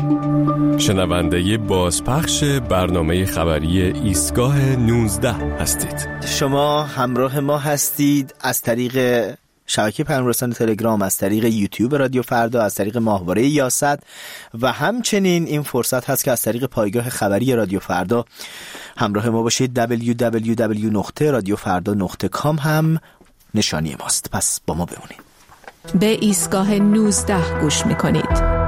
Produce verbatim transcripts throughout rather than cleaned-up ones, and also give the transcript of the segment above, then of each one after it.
شنونده بازپخش برنامه خبری ایستگاه نوزده هستید. شما همراه ما هستید از طریق شبکه پیام‌رسان تلگرام، از طریق یوتیوب رادیو فردا، از طریق ماهواره یاست و همچنین این فرصت هست که از طریق پایگاه خبری رادیو فردا همراه ما باشید. دبلیو دبلیو دبلیو دات رادیو فردا دات کام هم نشانی ماست. پس با ما بمونید. به ایستگاه نوزده گوش میکنید.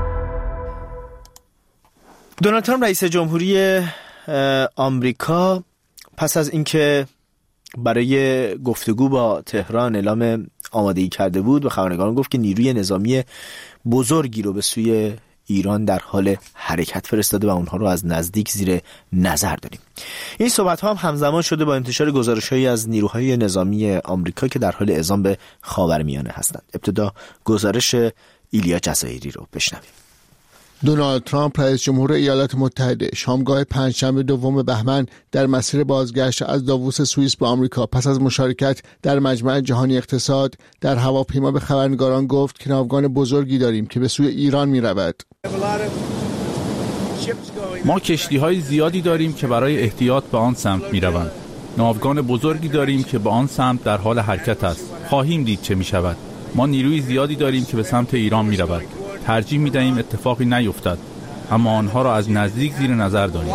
دونالد ترامپ رئیس جمهوری آمریکا پس از اینکه برای گفتگو با تهران اعلام آمادگی کرده بود، به خبرنگاران گفت که نیروی نظامی بزرگی رو به سوی ایران در حال حرکت فرستاده و اونها رو از نزدیک زیر نظر داریم. این صحبت ها هم همزمان شده با انتشار گزارش‌هایی از نیروهای نظامی آمریکا که در حال اعزام به خاورمیانه هستند. ابتدا گزارش ایلیا جزایری رو بشنویم. دونالد ترامپ رئیس جمهور ایالات متحده شامگاه پنجشنبه دوم بهمن در مسیر بازگشت از داووس سوئیس به آمریکا پس از مشارکت در مجمع جهانی اقتصاد در هواپیما به خبرنگاران گفت که ناوگان بزرگی داریم که به سوی ایران می رود. ما کشتی‌های زیادی داریم که برای احتیاط به آن سمت می روند. ناوگان بزرگی داریم که به آن سمت در حال حرکت است. خواهیم دید چه می شود. ما نیروی زیادی داریم که به سمت ایران می رود. ترجیح می دهیم اتفاقی نیفتد، اما آنها را از نزدیک زیر نظر داریم.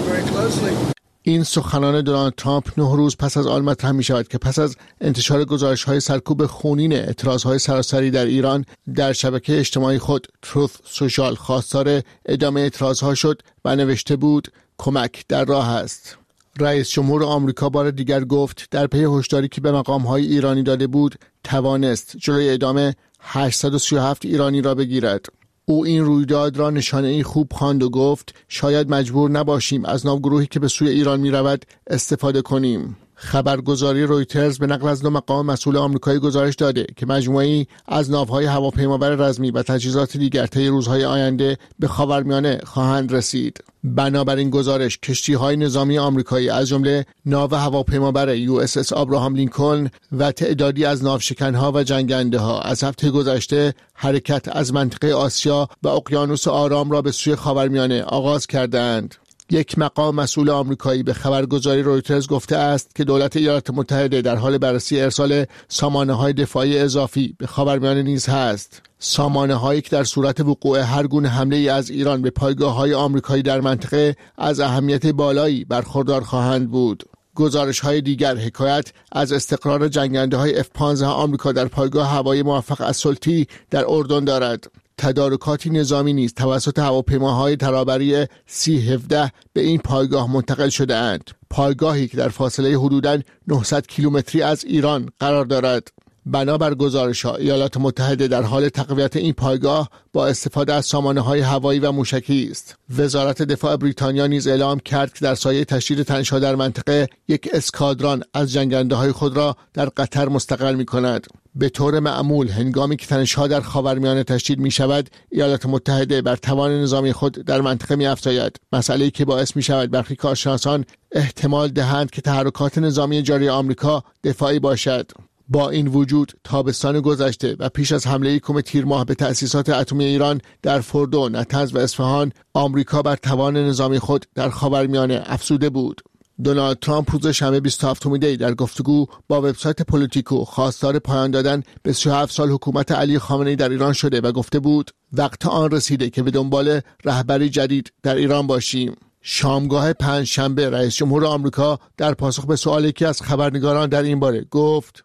این سخنان دونالد ترامپ نه روز پس از آن مطرح می شود که پس از انتشار گزارش‌های سرکوب خونین اعتراض‌های سراسری در ایران در شبکه اجتماعی خود تروث سوشال خواستار ادامه اعتراض‌ها شد و نوشته بود کمک در راه است. رئیس جمهور آمریکا بار دیگر گفت در پی هشداری که به مقام‌های ایرانی داده بود توانست جلوی ادامه هشتصد و سی و هفت ایرانی را بگیرد. او این رویداد را نشانه‌ای خوب خواند و گفت شاید مجبور نباشیم از ناوگروهی که به سوی ایران می رود استفاده کنیم. خبرگزاری رویترز به نقل از دو مقام مسئول آمریکایی گزارش داده که مجموعه‌ای از ناوهای هواپیمابر رزمی و تجهیزات دیگر طی روزهای آینده به خاورمیانه خواهند رسید. بنابراین گزارش کشتی‌های نظامی آمریکایی از جمله ناو هواپیمابر یو اس اس آبراهام لینکلن و تعدادی از ناوشکن‌ها و جنگنده‌ها از هفته گذشته حرکت از منطقه آسیا و اقیانوس آرام را به سوی خاورمیانه آغاز کردند. یک مقام مسئول آمریکایی به خبرگزاری رویترز گفته است که دولت ایالات متحده در حال بررسی ارسال سامانه‌های دفاعی اضافی به خاورمیانه نیز هست. سامانه‌هایی که در صورت وقوع هر گونه حمله‌ای از ایران به پایگاه‌های آمریکایی در منطقه از اهمیت بالایی برخوردار خواهند بود. گزارش‌های دیگر حکایت از استقرار جنگنده‌های اف پانزده آمریکا در پایگاه هوایی موفق السلطی در اردن دارد. تدارکاتی نظامی نیز توسط هواپیماهای ترابری سی هفده به این پایگاه منتقل شده اند. پایگاهی که در فاصله حدوداً نهصد کیلومتری از ایران قرار دارد. بنابر گزارش‌ها ایالات متحده در حال تقویت این پایگاه با استفاده از سامانه‌های هوایی و موشکی است. وزارت دفاع بریتانیا نیز اعلام کرد که در سایه تشدید تنش‌ها در منطقه یک اسکادران از جنگنده‌های خود را در قطر مستقر می‌کند. به طور معمول هنگامی که تنش‌ها در خاورمیانه تشدید می‌شود، ایالات متحده بر توان نظامی خود در منطقه می‌افزاید، مسئله‌ای که باعث می‌شود برخی کارشناسان احتمال دهند که تحرکات نظامی جاری آمریکا دفاعی باشد. با این وجود تابستان گذشته و پیش از حمله یکم تیر ماه به تأسیسات اتمی ایران در فردو، نطنز و اصفهان، آمریکا بر توان نظامی خود در خاورمیانه افزوده بود. دونالد ترامپ روز شنبه بیست و هفتم دی در گفتگو با وبسایت پولیتیکو خواستار پایان دادن به سی و هفت سال حکومت علی خامنه‌ای در ایران شده و گفته بود وقت آن رسیده که به دنبال رهبری جدید در ایران باشیم. شامگاه پنجشنبه رئیس جمهور آمریکا در پاسخ به سوالی که از خبرنگاران در این باره گفت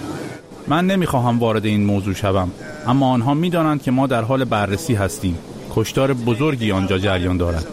من نمیخواهم وارد این موضوع شوم، اما آنها میدانند که ما در حال بررسی هستیم. کشتار بزرگی آنجا جریان دارد.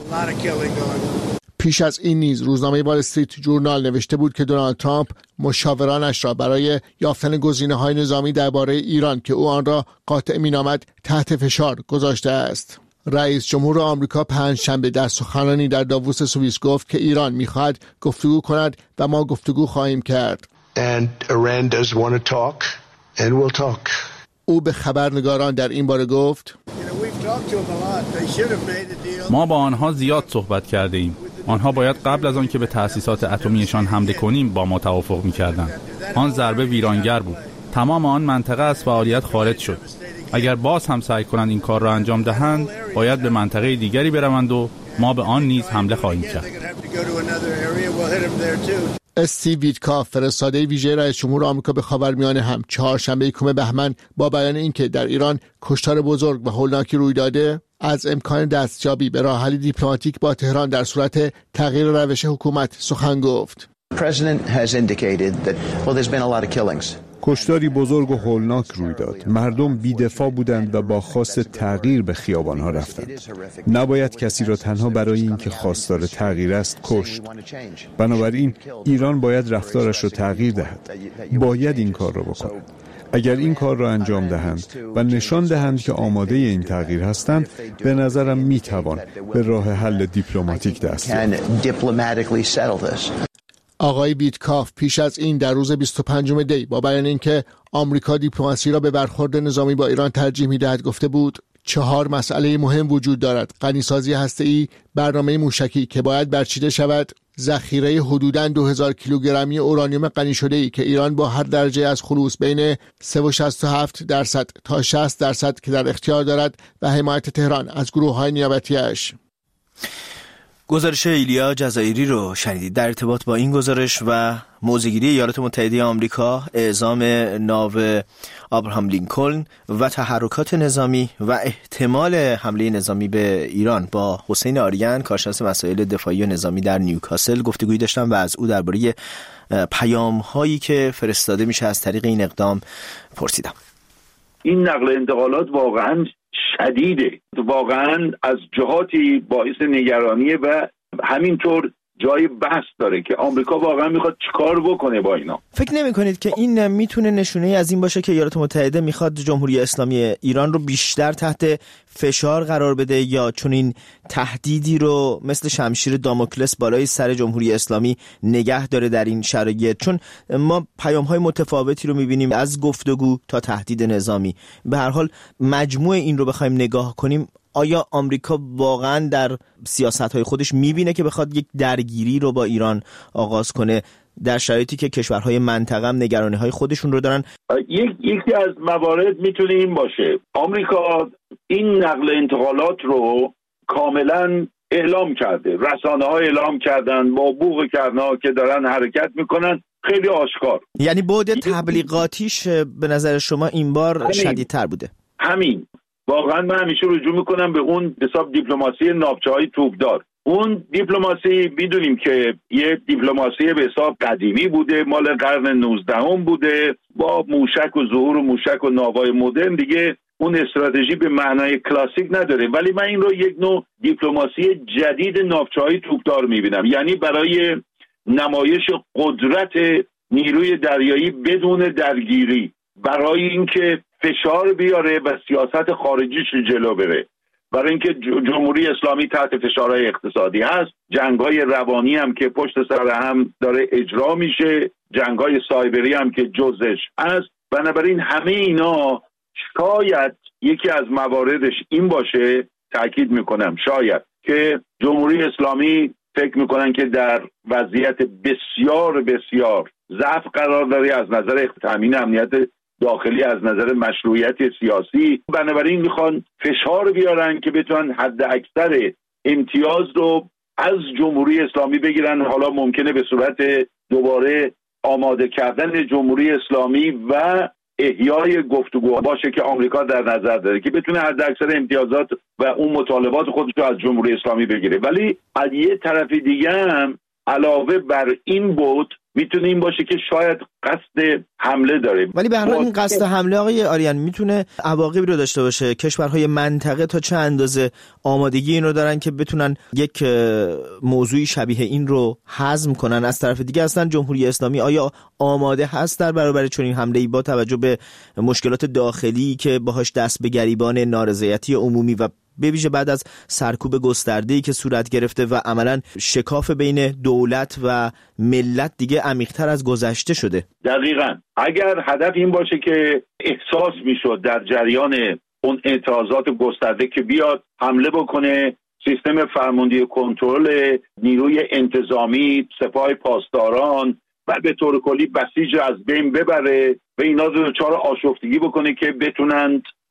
پیش از این نیز روزنامه وال استریت جورنال نوشته بود که دونالد ترامپ مشاورانش را برای یافتن گزینه‌های نظامی درباره ایران که او آن را قاطع می‌نامد تحت فشار گذاشته است. رئیس جمهور آمریکا پنجشنبه در سخنرانی در داووس سوئیس گفت که ایران می‌خواهد گفتگو کند و ما گفتگو خواهیم کرد. And Iran does want to talk and we'll talk. او به خبرنگاران در این باره گفت ما با آنها زیاد صحبت کرده ایم. آنها باید قبل از آن که به تأسیسات اتمیشان حمله کنیم با ما توافق می‌کردند. آن ضربه ویرانگر بود. تمام آن منطقه از فعالیت خارج شد. اگر باز هم سعی کنند این کار را انجام دهند، باید به منطقه دیگری بروند و ما به آن نیز حمله خواهیم کرد. استیو ویتکاف، فرستاده ویژه رئیس جمهور آمریکا به خاورمیانه، هم چهارشنبه یکم بهمن با بیان اینکه در ایران کشتار بزرگ و هولناکی روی داده، از امکان دستیابی به راه حل دیپلماتیک با تهران در صورت تغییر روش حکومت سخن گفت. کشتاری بزرگ و هولناک روی داد. مردم بی‌دفاع بودند و با خواست تغییر به خیابان‌ها رفتند. نباید کسی را تنها برای اینکه خواستار تغییر است کشت. بنابراین ایران باید رفتارش را تغییر دهد. باید این کار را بکند. اگر این کار را انجام دهند و نشان دهند که آماده این تغییر هستند، به نظرم میتوان به راه حل دیپلماتیک دست یافت. آقای ویتکاف پیش از این در روز بیست و پنجم دی با بیان اینکه آمریکا دیپلماسی را به برخورد نظامی با ایران ترجیح می‌دهد گفته بود چهار مسئله مهم وجود دارد: غنیسازی هسته‌ای، برنامه موشکی که باید برچیده شود، ذخیره حدوداً دو هزار کیلوگرمی اورانیوم غنی شده‌ای که ایران با هر درجه از خلوص بین سه و شصت و هفت درصد تا شصت درصد که در اختیار دارد و حمایت تهران از گروه‌های نیابتی‌اش. گزارش ایلیا جزایری رو شنیدید. در ارتباط با این گزارش و موضع‌گیری ایالات متحده آمریکا، اعزام ناو آبراهام لینکلن و تحرکات نظامی و احتمال حمله نظامی به ایران، با حسین آریان، کارشناس مسائل دفاعی و نظامی در نیوکاسل گفتگویی داشتم و از او درباره پیام‌هایی که فرستاده میشه از طریق این اقدام پرسیدم. این نقل انتقالات واقعاً شدیده، واقعا از جهاتی باعث نگرانیه و همینطور جای بحث داره که آمریکا واقعا میخواد چیکار بکنه با اینا. فکر نمی کنید که این میتونه نشونه از این باشه که ایالات متحده میخواد جمهوری اسلامی ایران رو بیشتر تحت فشار قرار بده، یا چون این تهدیدی رو مثل شمشیر داموکلس بالای سر جمهوری اسلامی نگه داره در این شرایط؟ چون ما پیام‌های متفاوتی رو میبینیم از گفتگو تا تهدید نظامی. به هر حال مجموع این رو بخوایم نگاه کنیم، آیا آمریکا واقعا در سیاست‌های خودش میبینه که بخواد یک درگیری رو با ایران آغاز کنه در شرایطی که کشورهای منطقه هم نگرانی‌های خودشون رو دارن؟ یک یکی از موارد میتونه این باشه. آمریکا این نقل انتقالات رو کاملا اعلام کرده، رسانه‌ها اعلام کردن، با بوق کرنا که دارن حرکت میکنن، خیلی آشکار. یعنی بعد تبلیغاتیش به نظر شما این بار شدیدتر بوده؟ همین. واقعا من همیشه رجوع میکنم به اون حساب دیپلماسی ناوچه‌های توپدار. اون دیپلماسی میدونیم که یه دیپلماسی به حساب قدیمی بوده، مال قرن نوزدهم بوده، با موشک و ظهور و موشک و ناوهای مدرن دیگه اون استراتژی به معنای کلاسیک نداره. ولی من این رو یک نوع دیپلماسی جدید ناوچه‌های توپدار میبینم، یعنی برای نمایش قدرت نیروی دریایی بدون درگیری، برای اینکه فشار بیاره و سیاست خارجیش جلو بره، برای اینکه جمهوری اسلامی تحت فشارهای اقتصادی هست، جنگ‌های روانی هم که پشت سر هم داره اجرا میشه، جنگ‌های سایبری هم که جزش هست. بنابراین همه اینا شاید یکی از مواردش این باشه، تأکید میکنم شاید، که جمهوری اسلامی فکر میکنن که در وضعیت بسیار بسیار ضعف قرار داره از نظر تامین امنیت داخلی، از نظر مشروعیت سیاسی. بنابراین میخوان فشار بیارن که بتونن حد اکثر امتیاز رو از جمهوری اسلامی بگیرن. حالا ممکنه به صورت دوباره آماده کردن جمهوری اسلامی و احیای گفتگو باشه که آمریکا در نظر داره که بتونه حد اکثر امتیازات و اون مطالبات خودش رو از جمهوری اسلامی بگیره. ولی از یه طرف دیگه هم علاوه بر این بود میتونه این باشه که شاید قصد حمله داره. ولی به هر حال این قصد حمله آقای آریان میتونه عواقبی رو داشته باشه. کشورهای منطقه تا چه اندازه آمادگی این رو دارن که بتونن یک موضوعی شبیه این رو هضم کنن؟ از طرف دیگه اصلا جمهوری اسلامی آیا آماده هست در برابر چنین حمله‌ای با توجه به مشکلات داخلی که باهاش دست به گریبان نارضایتی عمومی و به ویژه بعد از سرکوب گسترده‌ای که صورت گرفته و عملاً شکاف بین دولت و ملت دیگه عمیق‌تر از گذشته شده؟ دقیقاً. اگر هدف این باشه که احساس میشد در جریان اون اعتراضات گسترده که بیاد حمله بکنه، سیستم فرماندهی کنترل نیروی انتظامی، سپاه پاسداران و به طور کلی بسیج از بین ببره و اینا رو دچار آشفتگی بکنه که بتونند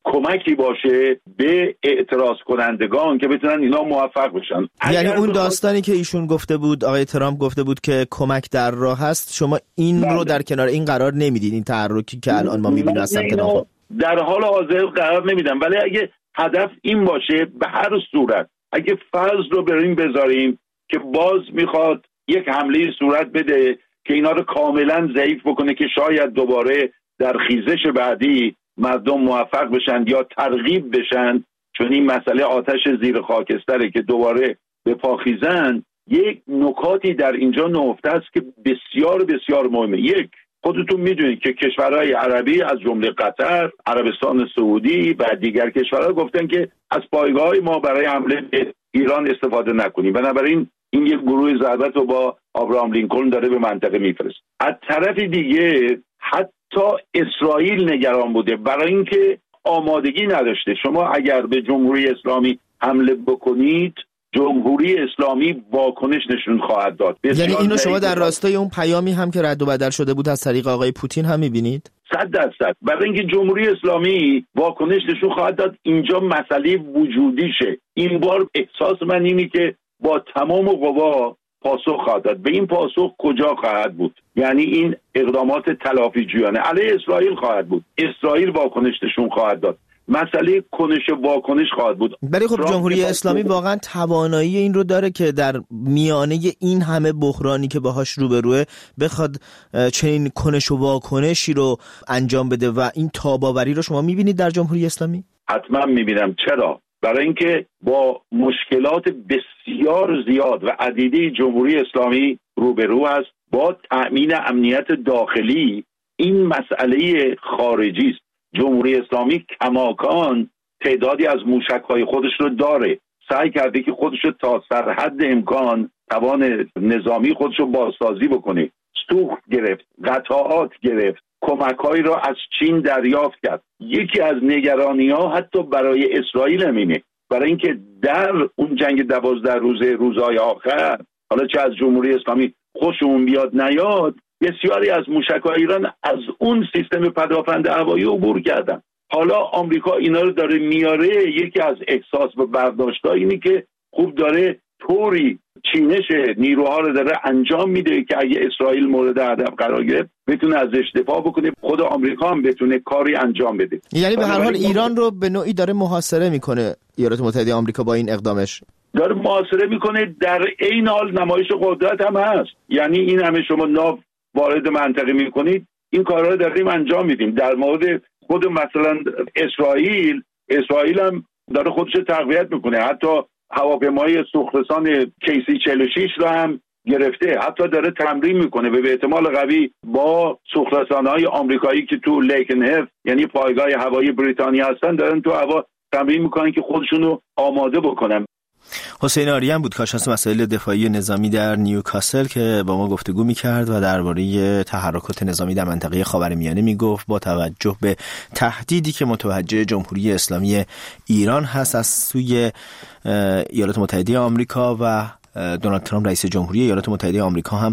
کمکی باشه به اعتراض کنندگان که بتونن اینا موفق بشن. یعنی اون داستانی که ایشون گفته بود، آقای ترامپ گفته بود که کمک در راه هست، شما این بله. رو در کنار این قرار نمیدید، این تحرکی که الان ما میبینیم از سمت ناخن در حال حاضر قرار نمیدم، ولی اگه هدف این باشه به هر صورت، اگه فرض رو بریم بذاریم که باز میخواد یک حمله صورت بده که اینا رو کاملا ضعیف بکنه که شاید دوباره در خیزش بعدی مردم موفق بشن یا ترغیب بشن، چون این مسئله آتش زیر خاکستره که دوباره به پاخیزن. یک نکاتی در اینجا نهفته است که بسیار بسیار مهمه. یک، خودتون میدونید که کشورهای عربی از جمله قطر، عربستان سعودی و دیگر کشورها گفتن که از پایگاه ما برای حمله به ایران استفاده نکنیم، بنابراین این یک گروه ضربت رو با ابراهام لینکلن داره به منطقه میفرست. از طرف دیگه حتی اسرائیل نگران بوده برای اینکه آمادگی نداشته. شما اگر به جمهوری اسلامی حمله بکنید، جمهوری اسلامی واکنش نشون خواهد داد. یعنی اینو شما در راستای اون پیامی هم که رد و بدل شده بود از طریق آقای پوتین هم میبینید؟ صد درصد. برای اینکه جمهوری اسلامی واکنش نشون خواهد داد، اینجا مسئله وجودیشه. این بار احساس من اینی که با تمام قوا پاسخ خواهد داد. به این پاسخ کجا خواهد بود؟ یعنی این اقدامات تلافی جویانه علیه اسرائیل خواهد بود. اسرائیل واکنش نشون خواهد داد. مسئله کنش واکنش خواهد بود. ولی خب جمهوری اسلامی واقعا توانایی این رو داره که در میانه این همه بحرانی که باهاش روبروه بخواد چنین کنش و واکنشی رو انجام بده و این تاباوری رو شما میبینید در جمهوری اسلامی؟ حتما میبینم. چرا؟ برای اینکه با مشکلات بسیار زیاد و عدیده جمهوری اسلامی روبرو است. با تأمین امنیت داخلی این مسئله خارجی است. جمهوری اسلامی کماکان تعدادی از موشک‌های خودش رو داره، سعی کرده که خودش رو تا سرحد امکان توان نظامی خودش رو بازسازی بکنه. سوخت گرفت، قطعات گرفت، کمک‌هایی را از چین دریافت کرد. یکی از نگرانی‌ها حتی برای اسرائیل همینه، برای اینکه در اون جنگ دوازده روزه روزهای آخر، حالا چه از جمهوری اسلامی خوشمون بیاد نیاد، بسیاری از موشک‌های ایران از اون سیستم پدافند هوایی عبور کردن. حالا آمریکا اینا رو داره میاره. یکی از احساس و برداشت‌ها اینه که خوب داره طوری چینش نیروها رو داره انجام میده که اگه اسرائیل مورد هدف قرار گرفت بتونه ازش دفاع بکنه، خود آمریکا هم بتونه کاری انجام بده. یعنی به هر حال ایران رو به نوعی داره محاصره میکنه ایالات متحده آمریکا با این اقدامش. داره محاصره میکنه، در عین حال نمایش قدرت هم هست. یعنی این همه شما ناو وارد منطقه میکنید، این کارا رو داریم انجام میدیم. در مورد خود مثلا اسرائیل، اسرائیل هم داره خودش تقویت میکنه، حتی هواپیمای سوخترسان کی سی چهل و شش رو هم گرفته، حتی داره تمرین میکنه به احتمال قوی با سوخترسان‌های آمریکایی که تو لیکنهف یعنی پایگاه هوایی بریتانیا هستن، دارن تو هوا تمرین میکنن که خودشونو آماده بکنن. حسین آریان بود، کارشناس مسائل دفاعی نظامی در نیوکاسل، که با ما گفتگو می‌کرد و درباره تحرکات نظامی در منطقه خاورمیانه میگفت با توجه به تهدیدی که متوجه جمهوری اسلامی ایران هست از سوی ایالات متحده آمریکا و دونالد ترامپ رئیس جمهوری ایالات متحده آمریکا هم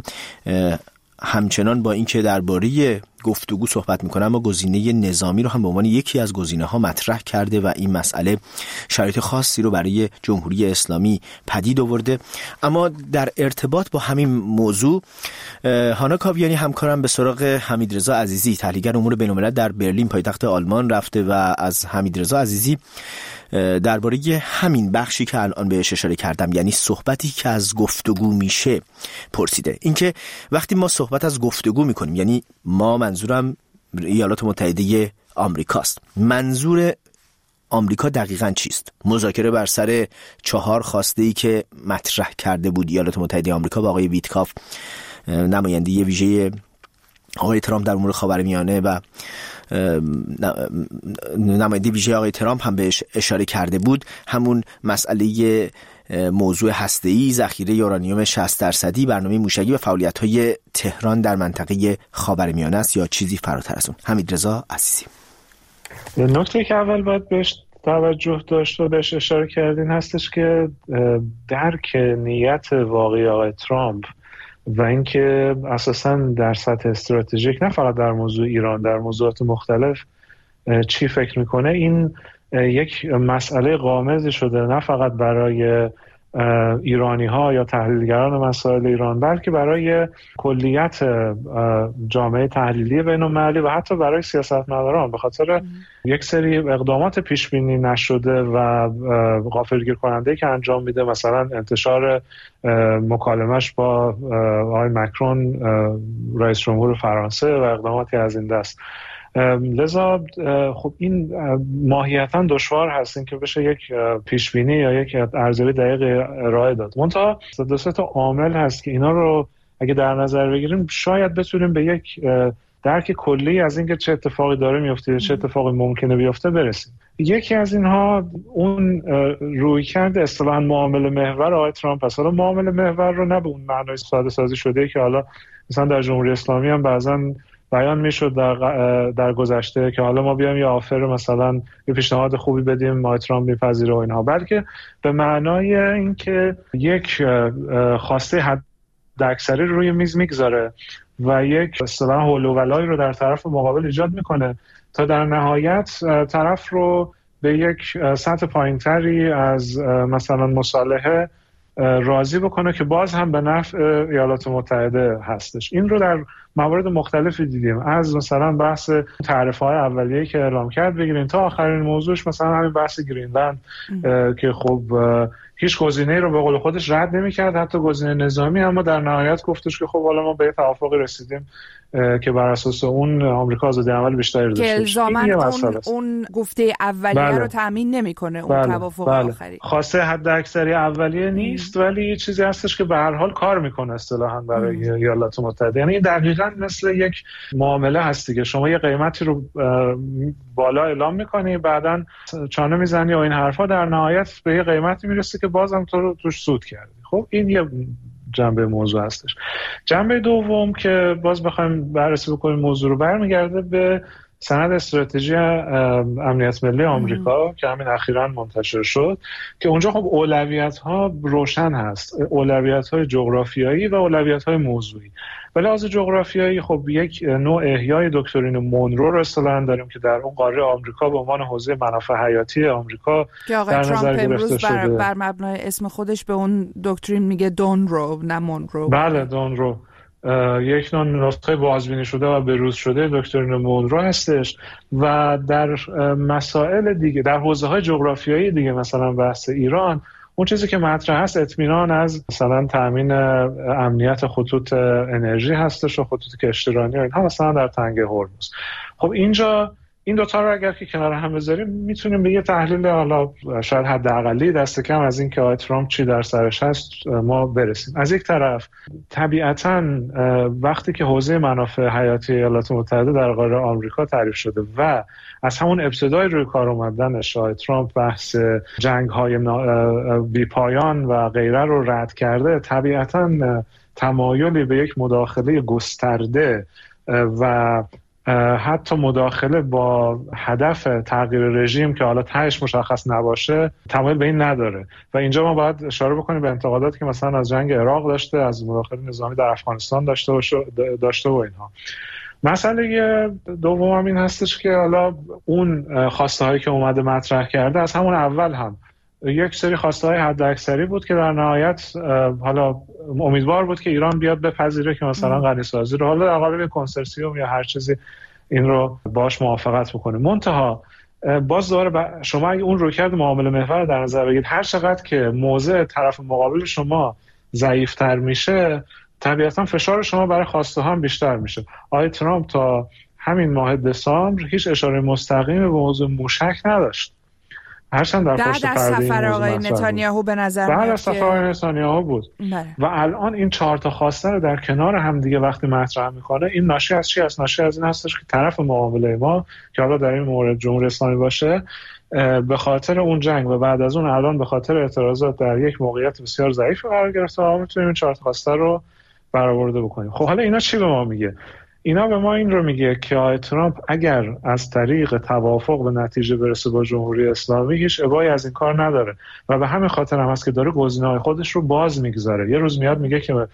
همچنان با اینکه درباره گفتگو صحبت میکنه اما گزینه نظامی رو هم به عنوان یکی از گزینه‌ها مطرح کرده و این مسئله شرایط خاصی رو برای جمهوری اسلامی پدید آورده. اما در ارتباط با همین موضوع هانا کاویانی همکارم به سراغ حمیدرضا عزیزی، تحلیلگر امور بین‌الملل در برلین پایتخت آلمان رفته و از حمیدرضا عزیزی درباره همین بخشی که الان بهش اشاره کردم، یعنی صحبتی که از گفتگو میشه پرسیده. اینکه وقتی ما صحبت از گفتگو میکنیم، یعنی ما، منظورم ایالات متحده آمریکاست، منظور آمریکا دقیقاً چیست؟ مذاکره بر سر چهار خواسته‌ای که مطرح کرده بود ایالات متحده آمریکا با آقای ویتکاف، نماینده ویژه آقای ترامپ در امور خاورمیانه و نماینده ویژه آقای ترامپ هم بهش اشاره کرده بود، همون مسئله موضوع هسته‌ای، ذخیره یورانیوم شصت درصدی، برنامه موشکی و فعالیت‌های تهران در منطقه خاورمیانه است یا چیزی فراتر از اون؟ حمیدرضا عزیزی. نکته که اول باید بهش توجه داشت و بهش اشاره کردین هستش که درک نیت واقعی آقای ترامپ و اینکه اساساً در سطح استراتژیک، نه فقط در موضوع ایران، در موضوعات مختلف چی فکر میکنه، این یک مسئله غامضی شده نه فقط برای ایرانی ها یا تحلیلگران مسائل ایران، بلکه برای کلیت جامعه تحلیلی بین المللی و حتی برای سیاستمداران، به خاطر یک سری اقدامات پیش بینی نشده و غافلگیر کننده که انجام میده، مثلا انتشار مکالمش با آقای مکرون رئیس جمهور فرانسه و اقداماتی از این دست. لذا خب این ماهیتاً دشوار هست این که بشه یک پیشبینی یا یک ارزیابی دقیق ارائه داد. منتها دو سه تا عامل هست که اینا رو اگه در نظر بگیریم شاید بتونیم به یک درک کلی از اینکه چه اتفاقی داره میفته، چه اتفاقی ممکنه بیفته برسیم. یکی از اینها اون رویکرد اصطلاحاً معامله محور آقای ترامپ است. حالا معامله محور رو نه به اون معنای ساده سازی شده که حالا مثلا در جمهوری اسلامی هم بعضاً بیان میشد در در گذشته که حالا ما بیایم یه آفر مثلا یه پیشنهاد خوبی بدیم ما ترامپ میپذیره و اینها، بلکه به معنای اینکه یک خواسته حداکثری روی میز میگذاره و یک اصطلاحاً هول و ولایی رو در طرف مقابل ایجاد میکنه تا در نهایت طرف رو به یک سطح پایینتری از مثلا مصالحه راضی بکنه که باز هم به نفع ایالات متحده هستش. این رو در موارد مختلفی دیدیم، از مثلا بحث تعرفه‌های اولیه‌ای که اعلام کرد بگیرین تا آخرین موضوعش مثلا همین بحث گرینلند که خب هیچ گزینه‌ای رو به قول خودش رد نمی‌کرد، حتی گزینه نظامی، اما در نهایت گفتش که خب حالا ما به توافقی رسیدیم که بر اساس اون آمریکا آزادی عمل بیشتری داشته باشه. الزاماً اون اون گفته اولیه بله. رو تامین نمی‌کنه اون بله. توافق بله. آخری. خواسته حداکثری اولیه نیست ام. ولی چیزی هستش که به هر حال کار می‌کنه اصطلاحاً برای ایالات متحده. یعنی دقیقاً مثل یک معامله هستی که شما یه قیمتی رو بالا اعلام می‌کنی، بعداً چانه می‌زنی و این حرفا، در نهایت به یه قیمتی میرسه که بازم تو رو توش سود کردی. خب این یه جنبه موضوع هستش. جنبه دوم که باز بخوایم بررسی بکنیم موضوع رو، برمیگرده به سند استراتژی امنیت ملی آمریکا که همین اخیراً منتشر شد که اونجا خب اولویت‌ها روشن هست، اولویت‌های جغرافیایی و اولویت‌های موضوعی. ولی از جغرافیایی خب یک نوع احیای دکترین مونرو رو اصطلاحاً داریم که در اون قاره آمریکا به عنوان حوزه منافع حیاتی آمریکا که آقای ترامپ امروز بر, بر مبنای اسم خودش به اون دکترین میگه دونرو نه مونرو. بله دونرو، یک نوع نسخه بازبینی شده و بروز شده دکترین مونرو هستش و در مسائل دیگه در حوزه‌های جغرافیایی دیگه مثلا بحث ایران، اون چیزی که مطرح هست اطمینان از مثلا تامین امنیت خطوط انرژی هستش و خطوط کشتیرانی و اینها مثلا در تنگه هرمز. خب اینجا این دوتا رو اگر که کنار هم بذاریم میتونیم به یه تحلیل حالا شاید حداقلی دست کم از این که آقای ترامپ چی در سرش هست ما برسیم. از یک طرف طبیعتاً وقتی که حوزه منافع حیاتی ایالات متحده در قاره آمریکا تعریف شده و از همون ابتدای روی کار اومدنش آقای ترامپ بحث جنگ‌های بی‌پایان و غیره رو رد کرده، طبیعتاً تمایلی به یک مداخله گسترده و حتی مداخله با هدف تغییر رژیم که حالا تهش مشخص نباشه تمایل به این نداره و اینجا ما باید اشاره بکنیم به انتقاداتی که مثلا از جنگ عراق داشته، از مداخله نظامی در افغانستان داشته و داشته و اینها. مسئله دوم هم این هستش که حالا اون خواسته هایی که اومده مطرح کرده از همون اول هم یک سری خواسته های حد اکثری بود که در نهایت حالا امیدوار بود که ایران بیاد بپذیره که مثلا غنی‌سازی رو حالا در قالب کنسرسیوم یا هر چیزی این رو باش موافقت بکنه. منتها باز دوباره شما اگه اون رویکرد معامله محور در نظر بگیرید، هر چقدر که موضع طرف مقابل شما ضعیف‌تر میشه طبیعتا فشار شما برای خواسته هم بیشتر میشه. آقای ترامپ تا همین ماه دسامبر هیچ اشاره مستقیمی به موضوع موشک نداشت. هرچند در پشت پرده سفر آقای نتانیاهو به نظر بعد از سفر آقای نتانیاهو بود بله. و الان این چهار تا خواسته رو در کنار هم دیگه وقتی مطرح میکنه، این ناشی از چی است؟ ناشی از این هستش که طرف معامله ما که حالا در این مورد جمهوری اسلامی باشه به خاطر اون جنگ و بعد از اون الان به خاطر اعتراضات در یک موقعیت بسیار ضعیف قرار گرفته و میتونیم این چهار تا خواسته رو برآورده بکنیم. خب حالا اینا چی به ما میگه؟ اینا به ما این رو میگه که آقای ترامپ اگر از طریق توافق به نتیجه برسه با جمهوری اسلامی هیچ ابایی از این کار نداره و به همین خاطر هم هست که داره گزینه‌های خودش رو باز میگذاره. یه روز میاد میگه که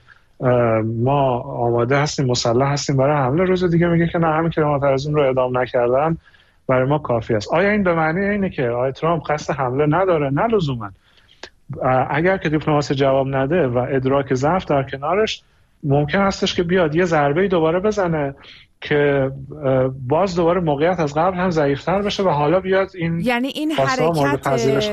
ما آماده هستیم، مسلح هستیم برای حمله، روز دیگه میگه که نه، همین که معترضین رو اعدام نکردن برای ما کافی است. آیا این به معنی اینه که آقای ترامپ قصد حمله نداره؟ نه لزوما. اگر که دیپلماسی جواب نده و ادراک ضعف در کنارش، ممکن هستش که بیاد یه ضربه‌ای دوباره بزنه که باز دوباره موقعیت از قبل هم ضعیف‌تر بشه و حالا بیاد این یعنی این حرکت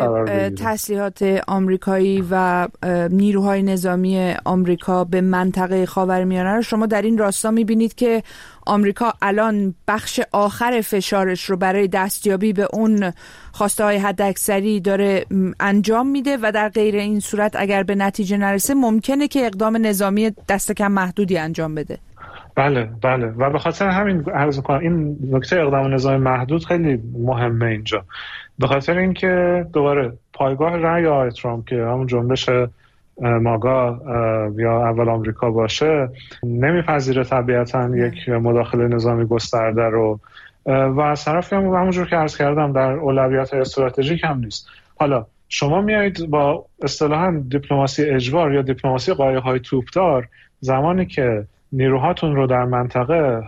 تسلیحات آمریکایی و نیروهای نظامی آمریکا به منطقه خاورمیانه رو شما در این راستا می‌بینید که آمریکا الان بخش آخر فشارش رو برای دستیابی به اون خواسته‌های حداکثری داره انجام میده و در غیر این صورت اگر به نتیجه نرسه ممکنه که اقدام نظامی دست کم محدودی انجام بده. بله بله و به خاطر همین عرض می‌کنم این نکته اقدام نظامی محدود خیلی مهمه اینجا، به خاطر اینکه دوباره پایگاه رأی آقای ترامپ که همون جنبش ماگا یا اول آمریکا باشه نمیپذیره طبیعتاً یک مداخله نظامی گسترده رو و از طرفی هم همونجور که عرض کردم در اولویت‌های استراتژیک هم نیست. حالا شما میایید با اصطلاحاً دیپلماسی اجبار یا دیپلماسی قایق‌های توپدار، زمانی که نیروهاتون رو در منطقه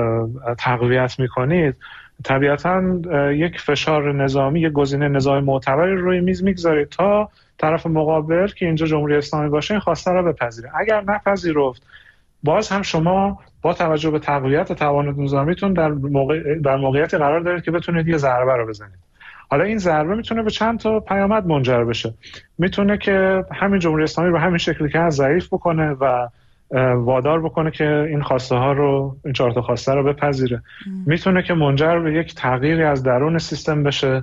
تقویت میکنید طبیعتاً یک فشار نظامی، یک گزینه نظامی معتبری روی میز میگذارید تا طرف مقابل که اینجا جمهوری اسلامی باشه این خواسته رو بپذیره. اگر نپذیرفت باز هم شما با توجه به تقویت توان نظامیتون در موقع در موقعیتی قرار دارید که بتونید یه ضربه رو بزنید. حالا این ضربه میتونه به چند تا پیامد منجر بشه. میتونه که همین جمهوری اسلامی رو همین شکلی که از ضعیف بکنه و وادار بکنه که این خواسته ها رو، این چهار تا خواسته رو بپذیره. ام. میتونه که منجر به یک تغییری از درون سیستم بشه،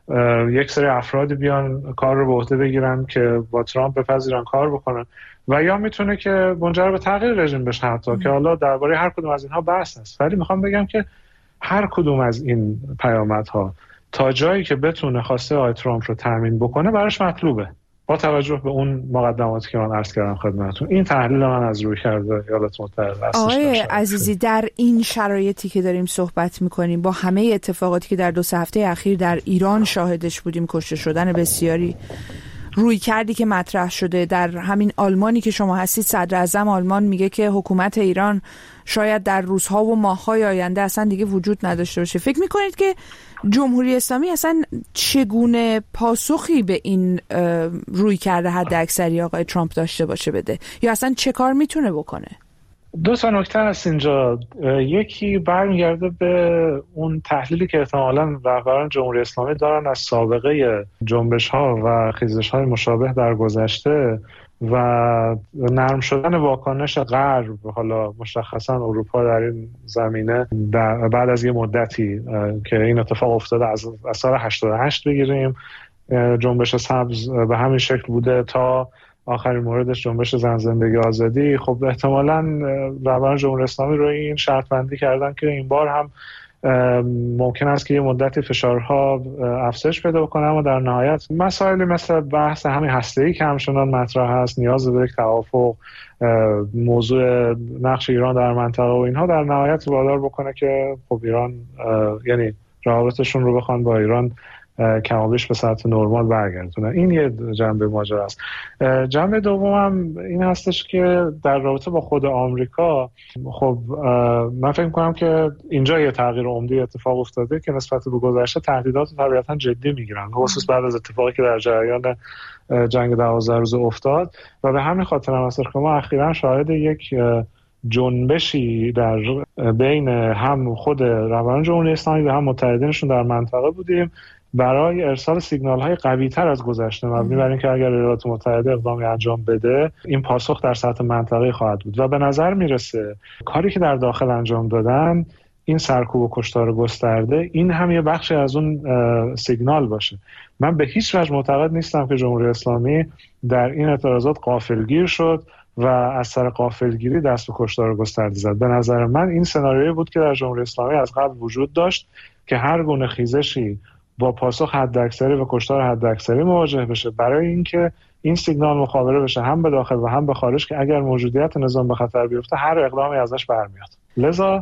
یک سری افرادی بیان کار رو به عهده بگیرن که با ترامپ بپذیرن کار بکنن و یا میتونه که منجر به تغییر رژیم بشه حتی ام. که حالا درباره هر کدوم از اینها بحث هست، ولی میخوام بگم که هر کدوم از این پیامدها تا جایی که بتونه خواسته آقای ترامپ رو تامین بکنه براش مطلوبه، با توجه به اون مقدماتی که من عرض کردم خدمتتون. این تحلیل من از روی کرده ایالات متحده است. آقای عزیزی، در این شرایطی که داریم صحبت میکنیم با همه اتفاقاتی که در دو سه هفته اخیر در ایران شاهدش بودیم، کشته شدن بسیاری، روی کردی که مطرح شده در همین آلمانی که شما هستید، صدر اعظم آلمان میگه که حکومت ایران شاید در روزها و ماه‌های آینده اصلا دیگه وجود نداشته باشه. فکر میکنید که جمهوری اسلامی اصلا چگونه پاسخی به این روی کرده حد اکثری آقای ترامپ داشته باشه بده، یا اصلا چه کار میتونه بکنه؟ دو تا نکته هست اینجا. یکی برمیگرده به اون تحلیلی که احتمالاً رهبران جمهوری اسلامی دارن از سابقه جنبش‌ها و خیزش‌های مشابه در گذشته و نرم شدن واکنش غرب، حالا مشخصا اروپا در این زمینه در بعد از یه مدتی که این اتفاق افتاده، از سال هشتاد و هشت بگیریم جنبش سبز به همین شکل بوده تا آخرین موردش جنبش زن زندگی آزادی. خب احتمالاً رهبران جمهوری اسلامی رو این شرط بندی کردن که این بار هم ممکن است که یه مدتی فشارها افزایش پیدا بکنه، اما در نهایت مسائلی مثل بحث همین هسته‌ای که همچنان مطرح هست، نیاز به یک توافق، موضوع نقش ایران در منطقه و اینها در نهایت وادار بکنه که خب ایران یعنی روابطشون رو بخوان با ایران کمابیش به سطح نرمال برگردونه. این یه جنبه ماجرا است. جنبه دومم این هستش که در رابطه با خود آمریکا، خب من فکر می‌کنم که اینجا یه تغییر عمده اتفاق افتاده که نسبت به گذشته تهدیدات طبیعتاً جدی میگیرن، خصوص بعد از اتفاقی که در جریان جنگ دوازده روزه افتاد و به همین خاطر هم هستش که ما اخیراً شاهد یک جنبشی در بین هم خود رهبران جمهوری اسلامی و هم متحدینشون در منطقه بودیم برای ارسال سیگنال‌های قوی‌تر از گذشته، مبنی بر اینکه اگر ایالات متحده اقدامی انجام بده این پاسخ در سطح منطقه‌ای خواهد بود و به نظر میرسه کاری که در داخل انجام دادن، این سرکوب و کشتار گسترده، این هم یه بخشی از اون سیگنال باشه. من به هیچ وجه معتقد نیستم که جمهوری اسلامی در این اعتراضات غافلگیر شد و از سر غافلگیری دست به کشتار گسترده زد. به نظر من این سناریویی بود که در جمهوری اسلامی از قبل وجود داشت که هر گونه خیزشی با پاسخ حداکثری و کشتار حداکثری مواجه بشه، برای اینکه این سیگنال مخابره بشه هم به داخل و هم به خارج که اگر موجودیت نظام به خطر بیفته هر اقدامی ازش برمیاد. لذا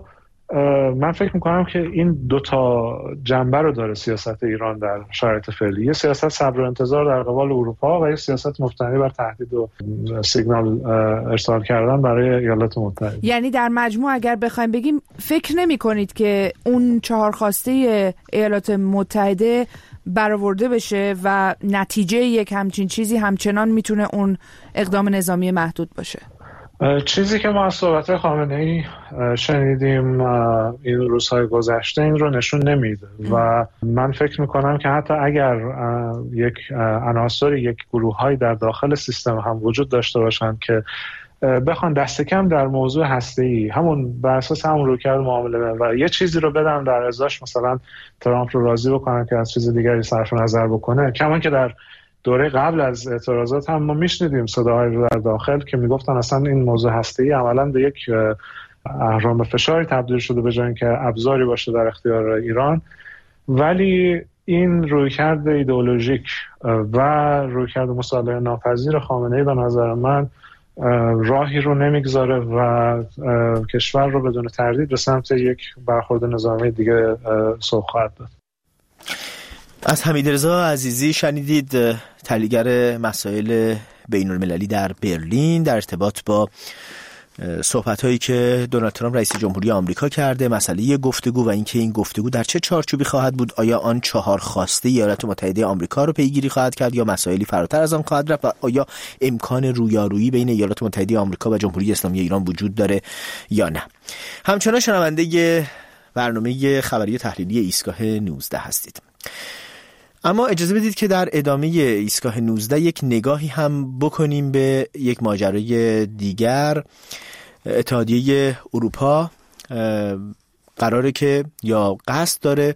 من فکر میکنم که این دو تا جنبه رو داره سیاست ایران در شرایط فعلی. یه سیاست صبر و انتظار در قبال اروپا و یه سیاست مبتنی بر تهدید و سیگنال ارسال کردن برای ایالات متحده. یعنی در مجموع اگر بخوایم بگیم فکر نمی کنید که اون چهار خواسته ایالات متحده برآورده بشه و نتیجه یک همچین چیزی همچنان میتونه اون اقدام نظامی محدود باشه؟ چیزی که ما از صحبت خامنه‌ای شنیدیم این روزهای گذشته این رو نشون نمیده و من فکر میکنم که حتی اگر یک عناصر یک گروه‌های در داخل سیستم هم وجود داشته باشند که بخوان دست کم در موضوع هسته‌ای همون بر اساس همون رویکرد معامله و یه چیزی رو بدن در ازاش مثلا ترامپ رو راضی بکنن که از چیز دیگری صرف نظر بکنه، کما که در دوره قبل از اعتراضات هم ما میشنیدیم صداهایی رو در داخل که میگفتن اصلا این موضوع هسته‌ای عملاً به یک اهرام فشاری تبدیل شده به جای اینکه ابزاری باشه در اختیار ایران. ولی این رویکرد ایدئولوژیک و رویکرد مصالحه ناپذیر خامنه‌ای به نظر من راهی رو نمیگذاره و کشور رو بدون تردید به سمت یک برخورد نظامی دیگه سوق خواهد داد. از حمیدرضا عزیزی شنیدید، تحلیلگر مسائل بین المللی در برلین، در ارتباط با صحبت‌هایی که دونالد ترامپ رئیس جمهوری آمریکا کرده، مسئله گفتگو و اینکه این گفتگو در چه چارچوبی خواهد بود، آیا آن چهار خواسته ایالات متحده آمریکا رو پیگیری خواهد کرد یا مسائلی فراتر از آن خواهد رفت و آیا امکان رویارویی بین ایالات متحده آمریکا و جمهوری اسلامی ایران وجود داره یا نه. همچنان شنونده برنامه خبری تحلیلی ایستگاه نوزده هستید. اما اجازه بدید که در ادامه ایستگاه نوزده یک نگاهی هم بکنیم به یک ماجرای دیگر. اتحادیه اروپا قراره که یا قصد داره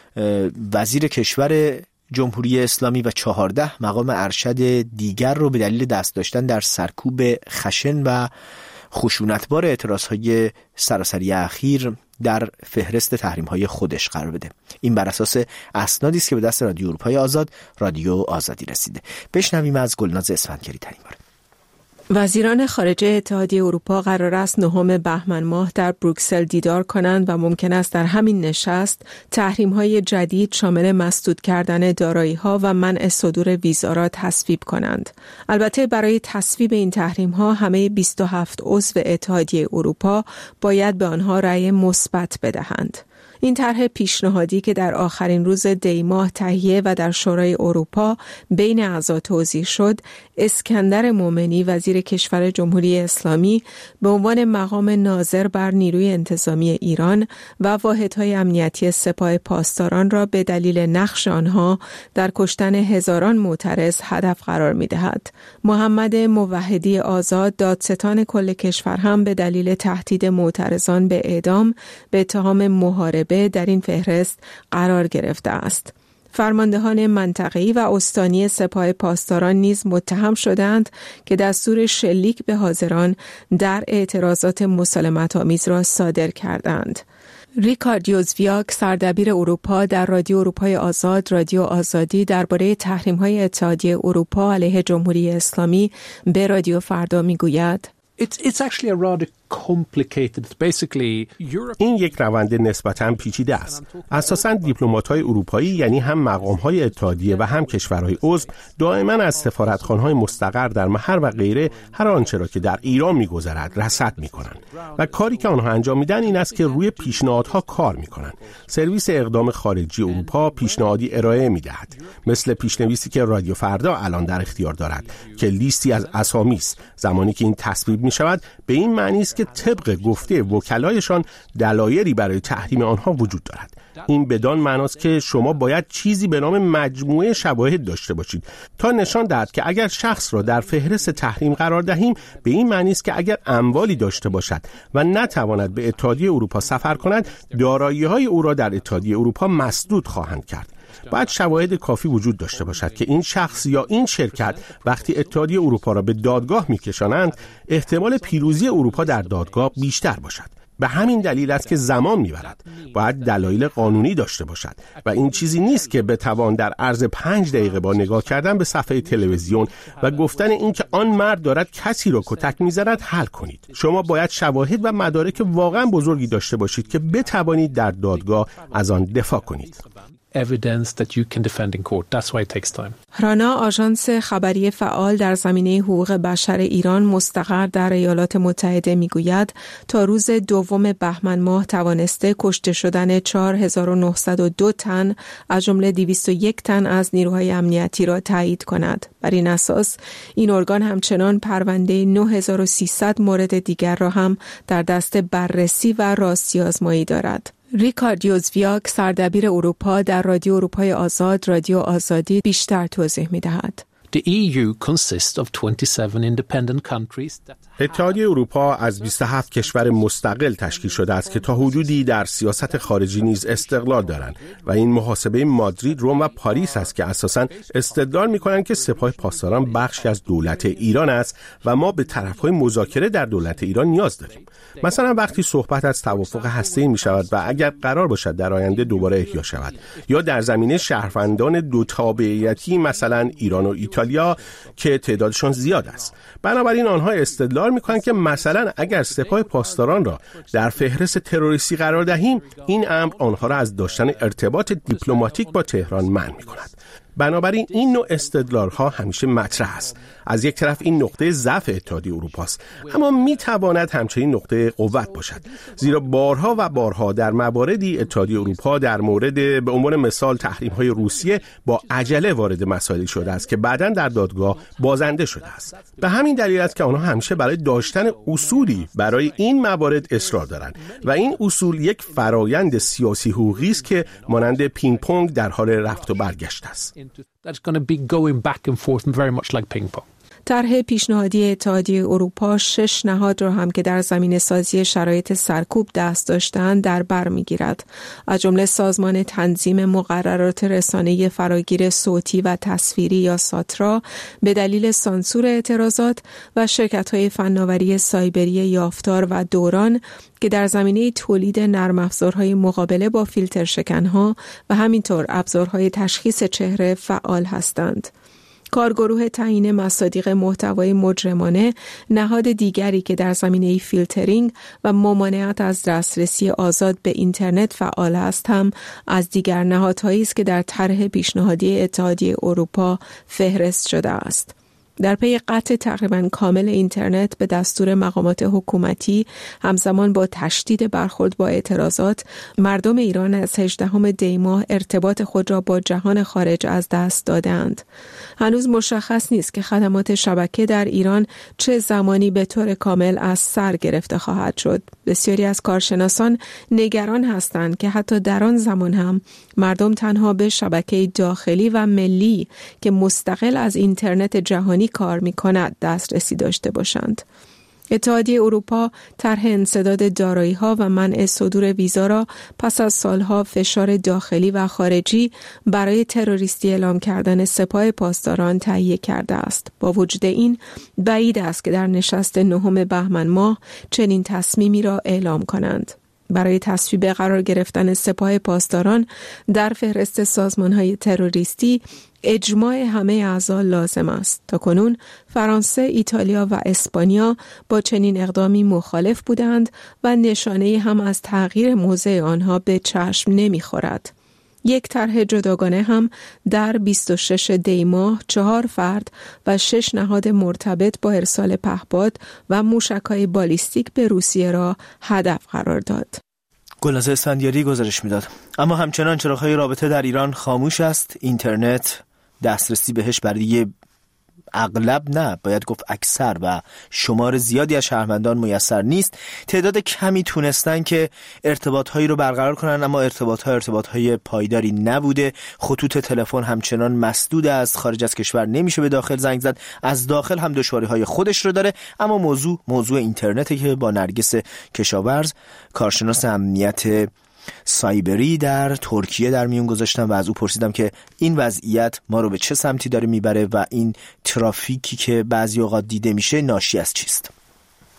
وزیر کشور جمهوری اسلامی و چهارده مقام ارشد دیگر رو به دلیل دست داشتن در سرکوب خشن و خشونتبار اعتراضهای سراسری اخیر در فهرست تحریم‌های خودش قرار بده. این بر اساس اسنادی است که به دست رادیو اروپای آزاد، رادیو آزادی رسیده. بشنویم از گلناز اسفندیاری ترین باره. وزیران خارجه اتحادیه اروپا قرار است نهم بهمن ماه در بروکسل دیدار کنند و ممکن است در همین نشست تحریم‌های جدید شامل مسدود کردن دارایی‌ها و منع صدور ویزا را تصویب کنند. البته برای تصویب این تحریم‌ها همه بیست و هفت عضو اتحادیه اروپا باید به آنها رأی مثبت بدهند. این طرح پیشنهادی که در آخرین روز دی ماه تهیه و در شورای اروپا بین اعضا توضیح شد، اسکندر مومنی وزیر کشور جمهوری اسلامی به عنوان مقام ناظر بر نیروی انتظامی ایران و واحدهای امنیتی سپاه پاسداران را به دلیل نقش آنها در کشتن هزاران معترض هدف قرار می‌دهد. محمد موحدی آزاد دادستان کل کشور هم به دلیل تهدید معترضان به اعدام به اتهام محاربه در این فهرست قرار گرفته است. فرماندهان منطقه‌ای و استانی سپاه پاسداران نیز متهم شدند که دستور شلیک به حاضران در اعتراضات مسالمت‌آمیز را صادر کردند. ریکارد یوزویاک سردبیر اروپا در رادیو اروپای آزاد، رادیو آزادی درباره تحریم‌های اتحادیه اروپا علیه جمهوری اسلامی به رادیو فردا می‌گوید: It's, it's actually a rather complicated. Basically, Europe... این یک روند نسبتاً پیچیده است. اساساً دیپلمات‌های اروپایی، یعنی هم مقام‌های اتحادیه و هم کشورهای عضو، دائما از سفارتخانه‌های مستقر در محل و غیره هر آنچه را که در ایران می‌گذرد رصد می‌کنند و کاری که آنها انجام میدن این است که روی پیشنهادها کار می‌کنند. سرویس اقدام خارجی اروپا پیشنهادی ارائه می‌دهد، مثل پیشنویسی که رادیو فردا الان در اختیار دارد که لیستی از اسامی است. زمانی که این تصویب می‌شود به این معنی است که طبق گفته وکلایشان دلایلی برای تحریم آنها وجود دارد. این بدان معناست که شما باید چیزی به نام مجموعه شواهد داشته باشید تا نشان دهد که اگر شخص را در فهرست تحریم قرار دهیم به این معنی است که اگر اموالی داشته باشد و نتواند به اتحادیه اروپا سفر کند، دارایی‌های او را در اتحادیه اروپا مسدود خواهند کرد. باید شواهد کافی وجود داشته باشد که این شخص یا این شرکت وقتی اتحادیه اروپا را به دادگاه می‌کشانند احتمال پیروزی اروپا در دادگاه بیشتر باشد. به همین دلیل است که زمان میبرد. باید دلایل قانونی داشته باشد و این چیزی نیست که بتوان در عرض پنج دقیقه با نگاه کردن به صفحه تلویزیون و گفتن این که آن مرد دارد کسی را کتک میزند حل کنید. شما باید شواهد و مدارک واقعا بزرگی داشته باشید که بتوانید در دادگاه از آن دفاع کنید. evidence that you can defend in court. That's why it takes time. رانا، آژانس خبری فعال در زمینه حقوق بشر ایران مستقر در ایالات متحده میگوید تا روز دوم بهمن ماه توانسته کشته شدن چهار هزار و نهصد و دو تن از جمله دویست و یک تن از نیروهای امنیتی را تایید کند. بر این اساس این ارگان همچنان پرونده نه هزار و سیصد مورد دیگر را هم در دست بررسی و راستی آزمایی دارد. ریکارد یوزویاک، سردبیر اروپا در رادیو اروپای آزاد، رادیو آزادی، بیشتر توضیح می‌دهد. The E U consists of twenty-seven independent countries that اتحادیه اروپا از بیست و هفت کشور مستقل تشکیل شده است که تا حدودی در سیاست خارجی نیز استقلال دارند و این محاسبه مادرید، روم و پاریس است که اساساً استدلال می‌کنند که سپاه پاسداران بخشی از دولت ایران است و ما به طرف‌های مذاکره در دولت ایران نیاز داریم. مثلا وقتی صحبت از توافق هسته‌ای می‌شود و اگر قرار باشد در آینده دوباره احیا شود، یا در زمینه شهروندان دو تابعیتی مثلا ایران و ایتالیا که تعدادشان زیاد است، بنابراین آنها استدلال می‌کنند که مثلا اگر سپاه پاسداران را در فهرست تروریستی قرار دهیم، این امر آنها را از داشتن ارتباط دیپلماتیک با تهران منع می‌کند. بنابراین این نوع استدلال‌ها همیشه مطرح است. از یک طرف این نقطه ضعف اتحادیه اروپا است، اما می‌تواند همچنین نقطه قوت باشد، زیرا بارها و بارها در مواردی اتحادیه اروپا در مورد به عنوان مثال تحریم‌های روسیه با عجله وارد مسائلی شده است که بعداً در دادگاه بازنده شده است. به همین دلیل است که آنها همیشه برای داشتن اصولی برای این موارد اصرار دارند و این اصول یک فرایند سیاسی حقوقی است که مانند پینگ پونگ در حال رفت و برگشت است. That's going to be going back and forth very much like ping pong. طرح پیشنهادی اتحادیه اروپا شش نهاد را هم که در زمینه سازی شرایط سرکوب دست داشتند در بر می‌گیرد، از جمله سازمان تنظیم مقررات رسانه فراگیر صوتی و تصویری یا ساترا به دلیل سانسور اعتراضات و شرکت‌های فناوری سایبری یافتار و دوران که در زمینه تولید نرم افزارهای مقابله با فیلتر شکنها و همینطور ابزارهای تشخیص چهره فعال هستند. کارگروه تعیین مصادیق محتوای مجرمانه، نهاد دیگری که در زمینه فیلترینگ و ممانعت از دسترسی آزاد به اینترنت فعال است، هم از دیگر نهادهایی است که در طرح پیشنهادی اتحادیه اروپا فهرست شده است. در پی قطع تقریباً کامل اینترنت به دستور مقامات حکومتی همزمان با تشدید برخورد با اعتراضات، مردم ایران از هجدهم دی ماه ارتباط خود را با جهان خارج از دست دادند. هنوز مشخص نیست که خدمات شبکه در ایران چه زمانی به طور کامل از سر گرفته خواهد شد. بسیاری از کارشناسان نگران هستند که حتی در آن زمان هم مردم تنها به شبکه داخلی و ملی که مستقل از اینترنت جهانی کار می کند دسترسی داشته باشند. اتحادیه اروپا طرح انسداد دارایی‌ها و منع صدور ویزا را پس از سالها فشار داخلی و خارجی برای تروریستی اعلام کردن سپاه پاسداران تهیه کرده است. با وجود این بعید است که در نشست نهم بهمن ماه چنین تصمیمی را اعلام کنند. برای تصویب قرار گرفتن سپاه پاسداران در فهرست سازمان‌های تروریستی اجماع همه اعضا لازم است. تاکنون فرانسه، ایتالیا و اسپانیا با چنین اقدامی مخالف بودند و نشانه هم از تغییر موضع آنها به چشم نمی‌خورد. یک طرح جداگانه هم در بیست و شش دی ماه چهار فرد و شش نهاد مرتبط با ارسال پهپاد و موشک‌های بالیستیک به روسیه را هدف قرار داد. گلناز اسفندیاری گزارش میداد. اما همچنان چراغ‌های رابطه در ایران خاموش است. اینترنت دسترسی بهش برای اغلب، نه باید گفت اکثر و شمار زیادی از شهروندان میسر نیست. تعداد کمی تونستن که ارتباطهایی رو برقرار کنن، اما ارتباطها ارتباطهای پایداری نبوده. خطوط تلفن همچنان مسدود است. خارج از کشور نمیشه به داخل زنگ زد. از داخل هم دشواری‌های خودش رو داره. اما موضوع موضوع اینترنته که با نرگس کشاورز، کارشناس امنیت سایبری در ترکیه، در میون گذاشتم و از او پرسیدم که این وضعیت ما رو به چه سمتی داره میبره و این ترافیکی که بعضی اوقات دیده میشه ناشی از چیست.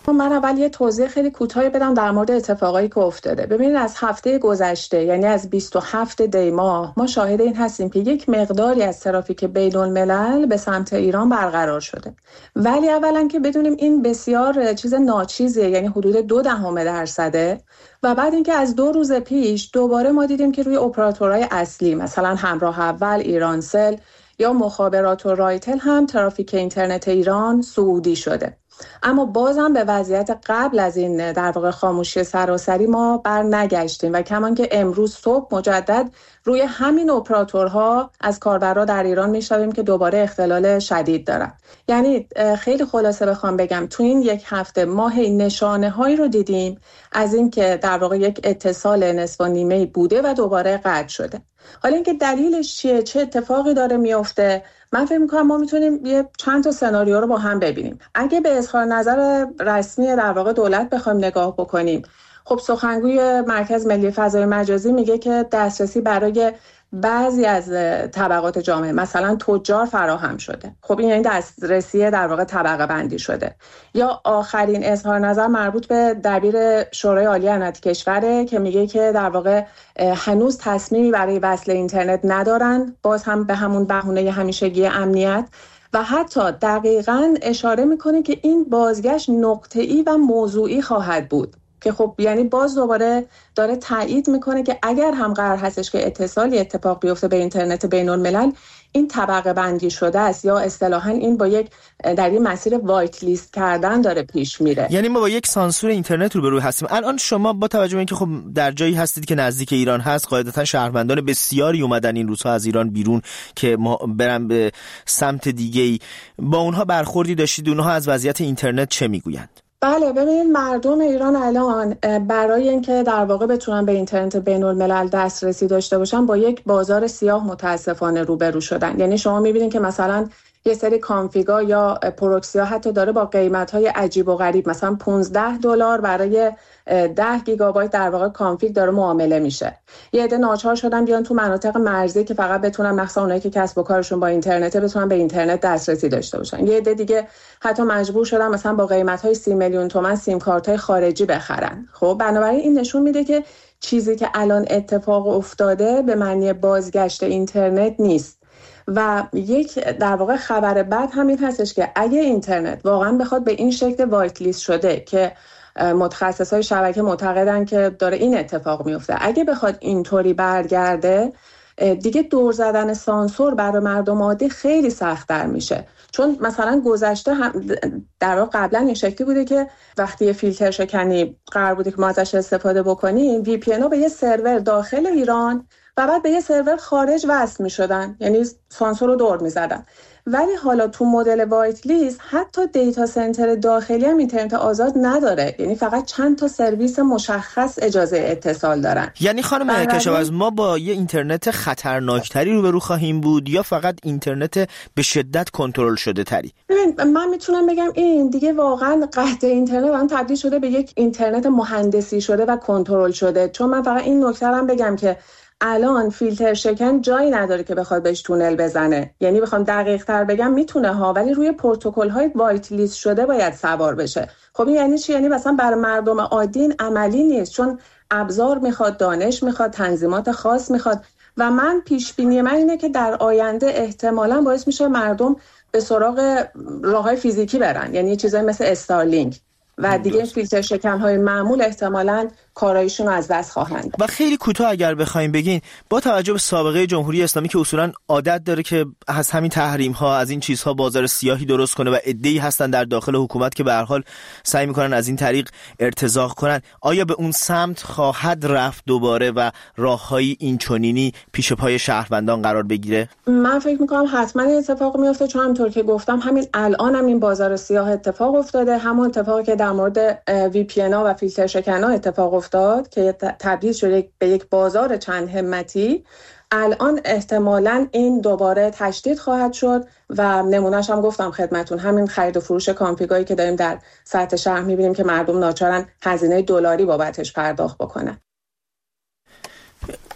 من اول یه توضیح خیلی کوتاهی بدم در مورد اتفاقایی که افتاده. ببینید از هفته گذشته، یعنی از بیست و هفتم دی ماه، ما شاهد این هستیم که یک مقداری از ترافیک بین الملل به سمت ایران برقرار شده. ولی اولا که بدونیم این بسیار چیز ناچیزیه، یعنی حدود دو دهم درصده. و بعد اینکه از دو روز پیش دوباره ما دیدیم که روی اپراتورهای اصلی مثلا همراه اول، ایرانسل یا مخابرات و رایتل هم ترافیک اینترنت ایران صعودی شده. اما بازم به وضعیت قبل از این در واقع خاموشی سراسری ما بر نگشتیم و کمان که امروز صبح مجدد روی همین اپراتورها از کاربرا در ایران میشنویم که دوباره اختلال شدید دارن. یعنی خیلی خلاصه بخوام بگم تو این یک هفته ما نشانه هایی رو دیدیم از این که در واقع یک اتصال نصف و نیمه بوده و دوباره قطع شده. حالا اینکه دلیلش چیه، چه اتفاقی داره میفته، من فکر می‌کنم ما میتونیم یه چند تا سناریو رو با هم ببینیم. اگه به اظهار نظر رسمی در واقع دولت بخوایم نگاه بکنیم، خب سخنگوی مرکز ملی فضای مجازی میگه که دسترسی برای بعضی از طبقات جامعه مثلا تجار فراهم شده. خب این یعنی دسترسی در واقع طبقه بندی شده. یا آخرین اظهار نظر مربوط به دبیر شورای عالی امنیت کشوره که میگه که در واقع هنوز تصمیمی برای وصل اینترنت ندارن، باز هم به همون بهونه همیشگی امنیت، و حتی دقیقاً اشاره میکنه که این بازگشت نقطه‌ای و موضوعی خواهد بود که خب یعنی باز دوباره داره تایید میکنه که اگر هم قرار هستش که اتصالی اتفاق بیفته به اینترنت بین الملل، این طبقه بندی شده است یا اصطلاحاً این با یک در این مسیر وایت لیست کردن داره پیش میره. یعنی ما با یک سانسور اینترنت رو به روی هستیم. الان شما با توجه به اینکه خب در جایی هستید که نزدیک ایران هست، قاعدتاً شهروندان بسیاری اومدن این روزها از ایران بیرون که ما برن به سمت دیگه‌ای، با اونها برخوردی داشتید؟ اونها از وضعیت اینترنت چه میگویند؟ بله، ببینید مردم ایران الان برای اینکه در واقع بتونن به اینترنت بین الملل دسترسی داشته باشن با یک بازار سیاه متاسفانه روبرو شدن. یعنی شما میبینید که مثلا یه سری کانفیگا یا پروکسیا حتی داره با قیمت‌های عجیب و غریب، مثلا پانزده دلار برای ده گیگابایت در واقع کانفیگ داره معامله میشه. یه عده ناچار شدن بیان تو مناطق مرزی که فقط بتونن، مثلا اونایی که کسب و کارشون با اینترنت، بتونن به اینترنت دسترسی داشته باشن. یه عده دیگه حتی مجبور شدن مثلا با قیمت‌های سی میلیون تومان سیم کارت‌های خارجی بخرن. خب بنابراین این نشون میده که چیزی که الان اتفاق افتاده به معنی بازگشت اینترنت نیست. و یک در واقع خبر بد همین هستش که اگه اینترنت واقعا بخواد به این شکل وایت لیست شده که متخصصای شبکه معتقدن که داره این اتفاق میفته، اگه بخواد اینطوری برگرده، دیگه دور زدن سانسور برای مردم عادی خیلی سخت‌تر میشه. چون مثلا گذشته هم در واقع قبلا این شکلی بوده که وقتی فیلتر شکنی قرار بوده که ما ازش استفاده بکنیم، وی پی ان ها به یه سرور داخل ایران و بعد به یه سرور خارج وصل می‌شدن، یعنی سانسور رو دور می‌زدن. ولی حالا تو مدل وایت لیست حتی دیتا سنتر داخلی هم اینترنت آزاد نداره، یعنی فقط چند تا سرویس مشخص اجازه اتصال دارن. یعنی خانم کشاورز ما با یه اینترنت خطرناکتری روبرو خواهیم بود یا فقط اینترنت به شدت کنترل شده تری؟ ببین من میتونم بگم این دیگه واقعا قحط اینترنت واقعا تبدیل شده به یک اینترنت مهندسی شده و کنترل شده. چون من فقط این نکته رو بگم که الان فیلتر شکن جایی نداره که بخواد بهش تونل بزنه. یعنی بخوام دقیق تر بگم میتونه ها، ولی روی پروتکل های وایت لیست شده باید سوار بشه. خب این یعنی چی؟ یعنی مثلا برای مردم عادی این عملی نیست، چون ابزار میخواد، دانش میخواد، تنظیمات خاص میخواد. و من پیش بینی من اینه که در آینده احتمالاً باعث میشه مردم به سراغ راههای فیزیکی برن، یعنی چیزایی مثل استارلینک و دیگه فیلتر شکن‌های معمول احتمالاً کارایشون از دست خواهند. و خیلی کوتاه اگر بخوایم بگین، با توجه به سابقه جمهوری اسلامی که اصولاً عادت داره که از همین تحریم‌ها، از این چیزها بازار سیاهی درست کنه و عده‌ای هستن در داخل حکومت که به هر حال سعی می‌کنن از این طریق ارتزاق کنن، آیا به اون سمت خواهد رفت دوباره و راه‌های اینچنینی پیش پای شهروندان قرار بگیره؟ من فکر می‌کنم حتماً این اتفاق میفته، چون همونطور که گفتم همین الان هم این بازار سیاه اتفاق افتاده، همون اتفاقی که در مورد وی پی ان ها و فیلتر شکن‌ها اتفاق افتاد که تبدیل شده به یک بازار چند همتی. الان احتمالاً این دوباره تشدید خواهد شد و نمونهش هم گفتم خدمتون، همین خرید و فروش کانفیگایی که داریم در سطح شهر می‌بینیم که مردم ناچارن هزینه دلاری بابتش پرداخت بکنن.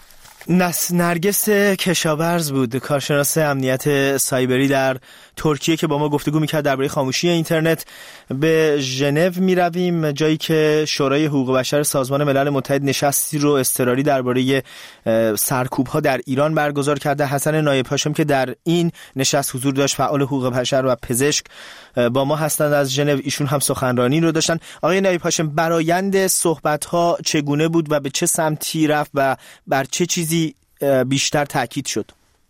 نس نرگس کشاورز بود، کارشناس امنیت سایبری در ترکیه که با ما گفتگو میکرد درباره خاموشی اینترنت. به ژنو میرویم، جایی که شورای حقوق بشر سازمان ملل متحد نشستی رو اضطراری درباره سرکوب‌ها در ایران برگزار کرده. حسن نایب هاشم که در این نشست حضور داشت، فعال حقوق بشر و پزشک، با ما هستند از ژنو. ایشون هم سخنرانی رو داشتن. آقای نایب هاشم، برآیند صحبت‌ها چگونه بود و به چه سمتی رفت و بر چه چیزی بیشتر تاکید شد؟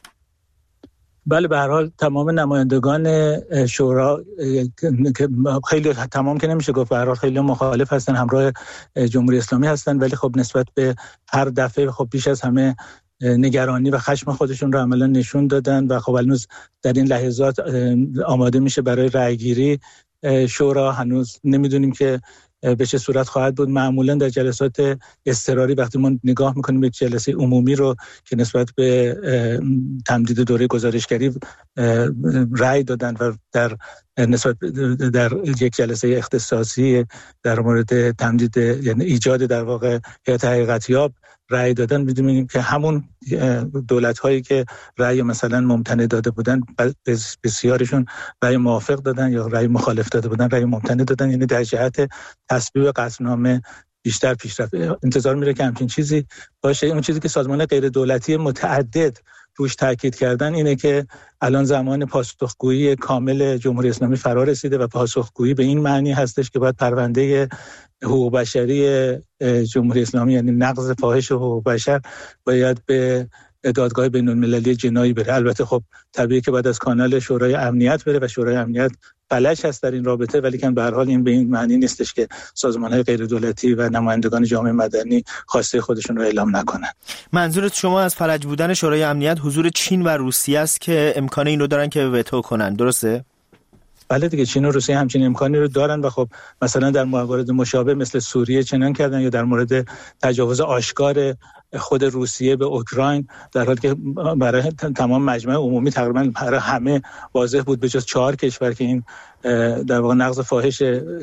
بله، به هر حال تمام نمایندگان شورا که خیلی تمام که نمیشه گفت، به هر حال خیلی مخالف هستن، همراه جمهوری اسلامی هستن، ولی خب نسبت به هر دفعه خب بیش از همه نگرانی و خشم خودشون رو عملا نشون دادن و خب هنوز در این لحظات آماده میشه برای رأیگیری شورا. هنوز نمیدونیم که به چه صورت خواهد بود. معمولا در جلسات اضطراری وقتی ما نگاه میکنیم به جلسه عمومی رو که نسبت به تمدید دوره گزارشگری رأی دادن و در نسبت در یک جلسه اختصاصی در مورد تمدید، یعنی ایجاد در واقع هیئت حقیقتیاب رأی دادن، می‌دونیم که همون دولت‌هایی که رأی مثلا ممتنع داده بودن، بسیارشون رأی موافق دادن یا رأی مخالف داده بودن، رأی ممتنع دادن. یعنی در جهت تصویب قطعنامه بیشتر پیشرفت انتظار میره که همچین چیزی باشه. اون چیزی که سازمان غیر دولتی متعدد روش تاکید کردن اینه که الان زمان پاسخگویی کامل جمهوری اسلامی فرا رسیده و پاسخگویی به این معنی هستش که باید پرونده حقوق بشری جمهوری اسلامی، یعنی نقض فاحش حقوق بشر، باید به دادگاه بین‌المللی جنایی بره. البته خب طبیعیه که بعد از کانال شورای امنیت بره و شورای امنیت فلج هست در این رابطه، ولی که به هر حال این به این معنی نیستش که سازمان‌های غیر دولتی و نمایندگان جامعه مدنی خواسته خودشون رو اعلام نکنن. منظورت شما از فلج بودن شورای امنیت حضور چین و روسیه است که امکان این رو دارن که وتو کنن، درسته؟ بله دیگه، چین و روسیه همچین امکانی رو دارن و خب مثلا در موارد مشابه مثل سوریه چنان کردن، یا در مورد تجاوز آشکار خود روسیه به اوکراین، در حالی که برای تمام مجمع عمومی تقریبا برای همه واضح بود به جز چهار کشور که این در واقع نقض فاحش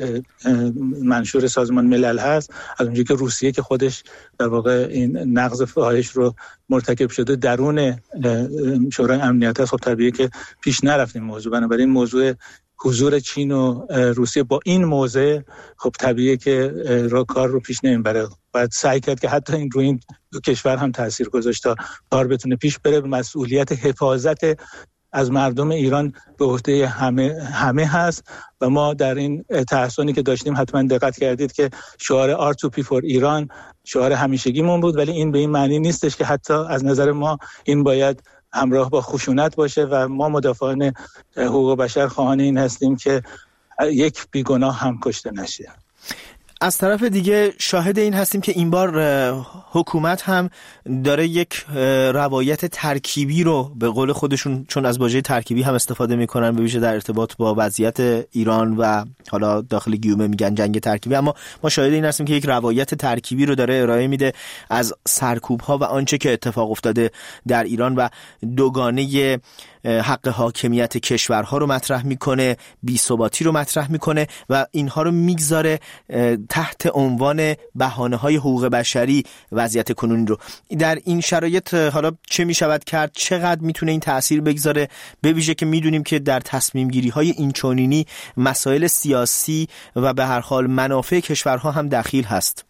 منشور سازمان ملل هست، از اونجایی که روسیه که خودش در واقع این نقض فاحش رو مرتکب شده درون شورای امنیت هست، خب طبیعیه که پیش نرفتیم موضوع. بنابراین موضوع حضور چین و روسیه با این موضع خب طبیعیه که را کار رو پیش نمیبره. باید سعی کرد که حتی این روی این دو کشور هم تاثیر گذاشت تا کار بتونه پیش بره. مسئولیت حفاظت از مردم ایران به عهده همه همه هست و ما در این تحسنی که داشتیم حتما دقت کردید که شعار آر تو پی فور ایران شعار همیشگیمون بود، ولی این به این معنی نیستش که حتی از نظر ما این باید همراه با خشونت باشه و ما مدافعان حقوق بشر خواهان این هستیم که یک بیگناه هم کشته نشه. از طرف دیگه شاهد این هستیم که این بار حکومت هم داره یک روایت ترکیبی رو به قول خودشون، چون از واژه ترکیبی هم استفاده میکنن به ویژه در ارتباط با وضعیت ایران و حالا داخل گیومه میگن جنگ ترکیبی، اما ما شاهد این هستیم که یک روایت ترکیبی رو داره ارائه میده از سرکوب ها و آنچه که اتفاق افتاده در ایران و دوگانه حق حاکمیت کشورها رو مطرح میکنه، بی‌ثباتی رو مطرح میکنه و اینها رو میگذاره تحت عنوان بهانه‌های حقوق بشری وضعیت کنونی رو. در این شرایط حالا چه میشود کرد؟ چقدر میتونه این تأثیر بگذاره؟ به ویژه که میدونیم که در تصمیم گیری های این چنینی مسائل سیاسی و به هر حال منافع کشورها هم دخیل هست.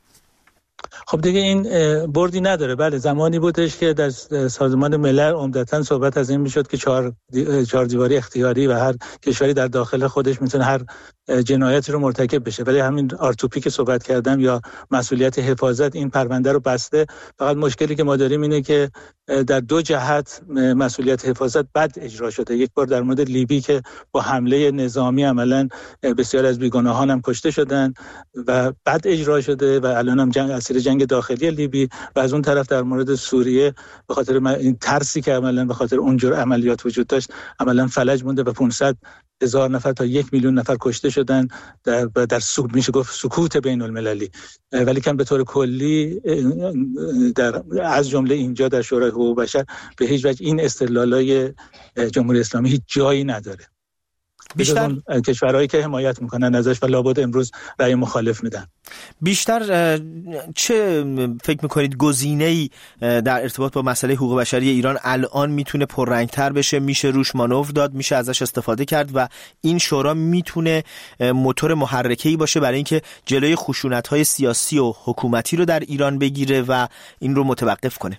خب دیگه این بردی نداره. بله، زمانی بودش که در سازمان ملل عمدتاً صحبت از این میشد که چهار چهار دیواری اختیاری و هر کشوری در داخل خودش میتونه هر جنایتی رو مرتکب بشه، ولی همین آرتوپی که صحبت کردم یا مسئولیت حفاظت این پرونده رو بسته. فقط مشکلی که ما داریم اینه که در دو جهت مسئولیت حفاظت بد اجرا شده. یک بار در مورد لیبی که با حمله نظامی عملاً بسیار از بیگناهان هم کشته شدن و بد اجرا شده و الان هم جنگ اسیر جنگ داخلی لیبی، و از اون طرف در مورد سوریه به خاطر این ترسی که عملاً به خاطر اونجور عملیات وجود داشت عملاً فلج مونده و پانصد هزار نفر تا یک میلیون نفر کشته شدن در در سکوت، میشه گفت سکوت بین المللی. ولی که به طور کلی در از جمله اینجا در شورای حقوق بشر به هیچ وجه این استدلالای جمهوری اسلامی هیچ جایی نداره. بیشتر کشورهایی که حمایت میکنن ازش و لابد امروز رأی مخالف میدن. بیشتر چه فکر میکنید گزینه‌ای در ارتباط با مسئله حقوق بشری ایران الان میتونه پررنگتر بشه، میشه روش مانور داد، میشه ازش استفاده کرد و این شورا میتونه موتور محرکه‌ای باشه برای اینکه جلوی خشونت‌های سیاسی و حکومتی رو در ایران بگیره و این رو متوقف کنه؟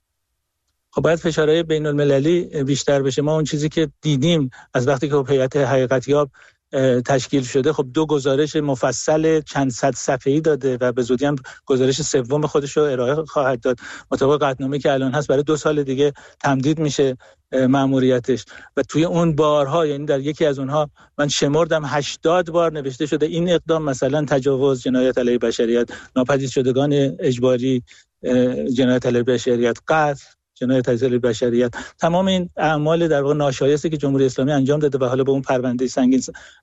خب باید فشارهای بین المللی بیشتر بشه. ما اون چیزی که دیدیم از وقتی که هیئت حقیقتیاب تشکیل شده، خب دو گزارش مفصل چند صد صفحه‌ای داده و به زودی هم گزارش سوم خودش رو ارائه خواهد داد. مطابق قطعنامه‌ای که الان هست برای دو سال دیگه تمدید میشه مأموریتش و توی اون بارها، یعنی در یکی از اونها من شمردم هشتاد بار نوشته شده این اقدام مثلا تجاوز، جنایت علیه بشریت، ناپدید شدگان اجباری، جنایت علیه بشریت، قتل، جنایت علیه بشریت، تمام این اعمال در واقع ناشایسته که جمهوری اسلامی انجام داده و حالا به اون پرونده سنگین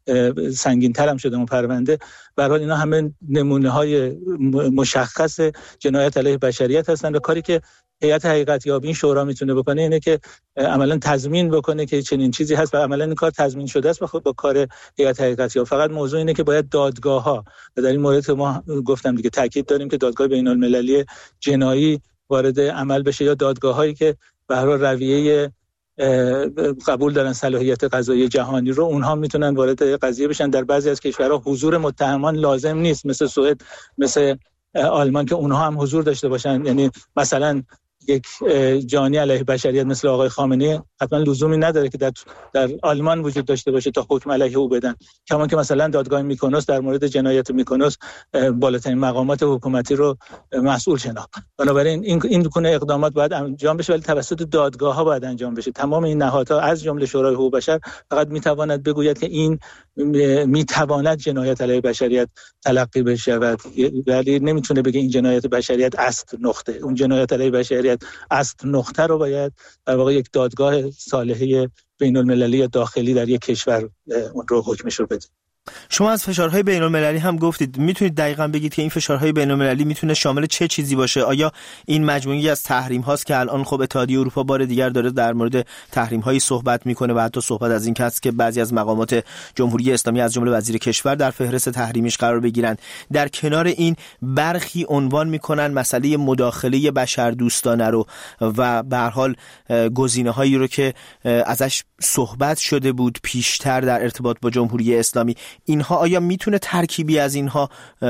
سنگین تر هم شده اون پرونده، به هر حال اینا همه نمونه‌های مشخص جنایت علیه بشریت هستن و کاری که هیئت حقیقتیاب این شورا میتونه بکنه اینه که عملاً تضمین بکنه که چنین چیزی هست و عملاً این کار تضمین شده است با, با کار هیئت حقیقتیاب. فقط موضوع اینه که باید دادگاه‌ها و در این مورد ما گفتم دیگه تاکید داریم که دادگاه بین‌المللی جنایی وارد عمل بشه یا دادگاه‌هایی که به هر حال رویه قبول دارن صلاحیت قضایی جهانی رو، اونها میتونن وارد قضیه بشن. در بعضی از کشورها حضور متهمان لازم نیست، مثل سوئد، مثل آلمان که اونها هم حضور داشته باشن. یعنی مثلا یک جانی علیه بشریت مثل آقای خامنه‌ای حتما لزومی نداره که در در آلمان وجود داشته باشه تا حکم علیه او بدن، کما که مثلا دادگاه میکونوس در مورد جنایت میکونوس بالاترین مقامات حکومتی رو مسئول شناخت. بنابراین این این گونه اقدامات باید انجام بشه ولی توسط دادگاه‌ها باید انجام بشه. تمام این نهادها از جمله شورای حقوق بشر فقط میتواند بگوید که این میتواند جنایت علیه بشریت تلقی بشه ولی نمیتونه بگه این جنایت بشریت است نقطه. اون جنایت علیه بشریت است نقطه رو باید در واقع یک دادگاه صالحه بین المللی یا داخلی در یک کشور اون رو حکمش رو بده. شما از فشارهای بین المللی هم گفتید، میتونید دقیقاً بگید که این فشارهای بین المللی میتونه شامل چه چیزی باشه؟ آیا این مجموعه‌ای از تحریم هاست که الان خب اتحادیه اروپا بار دیگر داره در مورد تحریم هایی صحبت میکنه و حتی صحبت از این که هست که بعضی از مقامات جمهوری اسلامی از جمله وزیر کشور در فهرست تحریمیش قرار بگیرن؟ در کنار این برخی عنوان میکنن مسئله مداخله بشردوستانه رو و به هر حال گزینه‌هایی رو که ازش صحبت شده بود پیشتر در ارتباط با جمهوری اسلامی. اینها آیا میتونه ترکیبی از اینها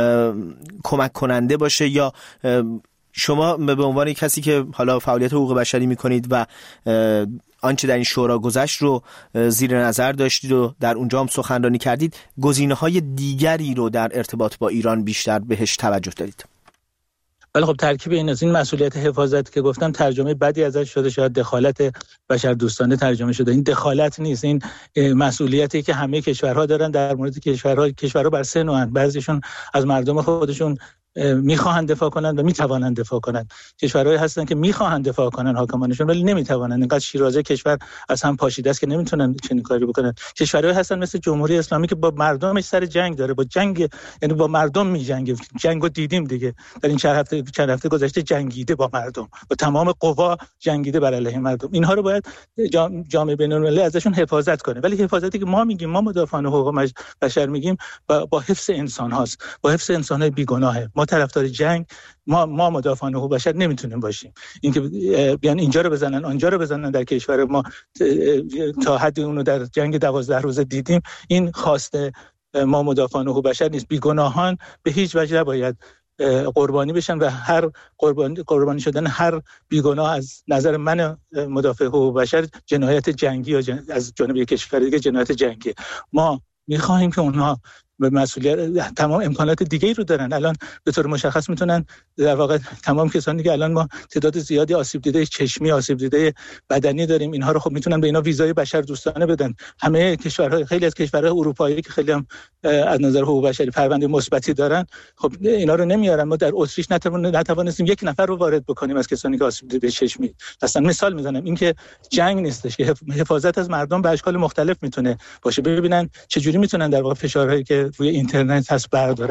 کمک کننده باشه یا شما به عنوان کسی که حالا فعالیت حقوق بشری میکنید و آنچه در این شورا گذشت رو زیر نظر داشتید و در اونجا هم سخنرانی کردید، گزینه‌های دیگری رو در ارتباط با ایران بیشتر بهش توجه دارید؟ ولی خب ترکیب این از این مسئولیت حفاظت که گفتم ترجمه بدی ازش شده، شاید دخالت بشردوستانه ترجمه شده. این دخالت نیست، این مسئولیتی که همه کشورها دارن در مورد کشورها. کشورها بر سه نوعن، بعضیشون از مردم خودشون میخواهند دفاع کنند و میتوانند دفاع کنند. کشورهایی هستن که میخواهند دفاع کنند حاکمانشون ولی نمیتوانند، اینقدر شیرازه کشور از هم پاشیده است که نمیتونن چنین کاری بکنن. کشورهایی هستن مثل جمهوری اسلامی که با مردمش سر جنگ داره، با جنگ یعنی با مردم میجنگه. جنگو دیدیم دیگه، در این چند هفته چند هفته گذشته جنگیده با مردم، با تمام قوا جنگیده بر علیه مردم. اینها رو باید جامعه بین‌المللی ازشون حفاظت کنه. ولی حفاظتی که ما میگیم، ما مدافعان حقوق بشر میگیم با, با حفظ انسان هاست، با حفظ انسان‌های بیگناه. ما طرفدار جنگ، ما ما مدافعان حقوق بشر نمیتونیم باشیم. اینکه بیان اینجا رو بزنن آنجا رو بزنن در کشور ما تا حدی اونو در جنگ دوازده روزه دیدیم، این خواسته ما مدافعان حقوق بشر نیست. بیگناهان به هیچ وجه نباید قربانی بشن و هر قربانی قربانی شدن هر بیگناه از نظر من مدافع حقوق بشر جنایت جنگی یا جن... از جانب یک کشور دیگه جنایت جنگی. ما می‌خواهیم که اونها به مسئولیت تمام امکانات دیگه‌ای رو دارن. الان به طور مشخص میتونن در واقع تمام کسانی که الان ما تعداد زیادی آسیب دیده چشمی، آسیب دیده بدنی داریم، اینها رو خب میتونن به اینا ویزای بشردوستانه بدن. همه کشورها، خیلی از کشورهای اروپایی که خیلی هم از نظر حقوق بشری پرونده مثبتی دارن، خب اینا رو نمیارن. ما در اتریش نتوان نتوانستیم یک نفر رو وارد بکنیم از کسانی که آسیب دیده چشمی. اصلا مثال میزنم، این که جنگ نیستش، که حفاظت از مردم به اشکال مختلف میتونه باشه. ببینن چه جوری میتونن در واقع فشارهایی که روی اینترنت هست بردارن.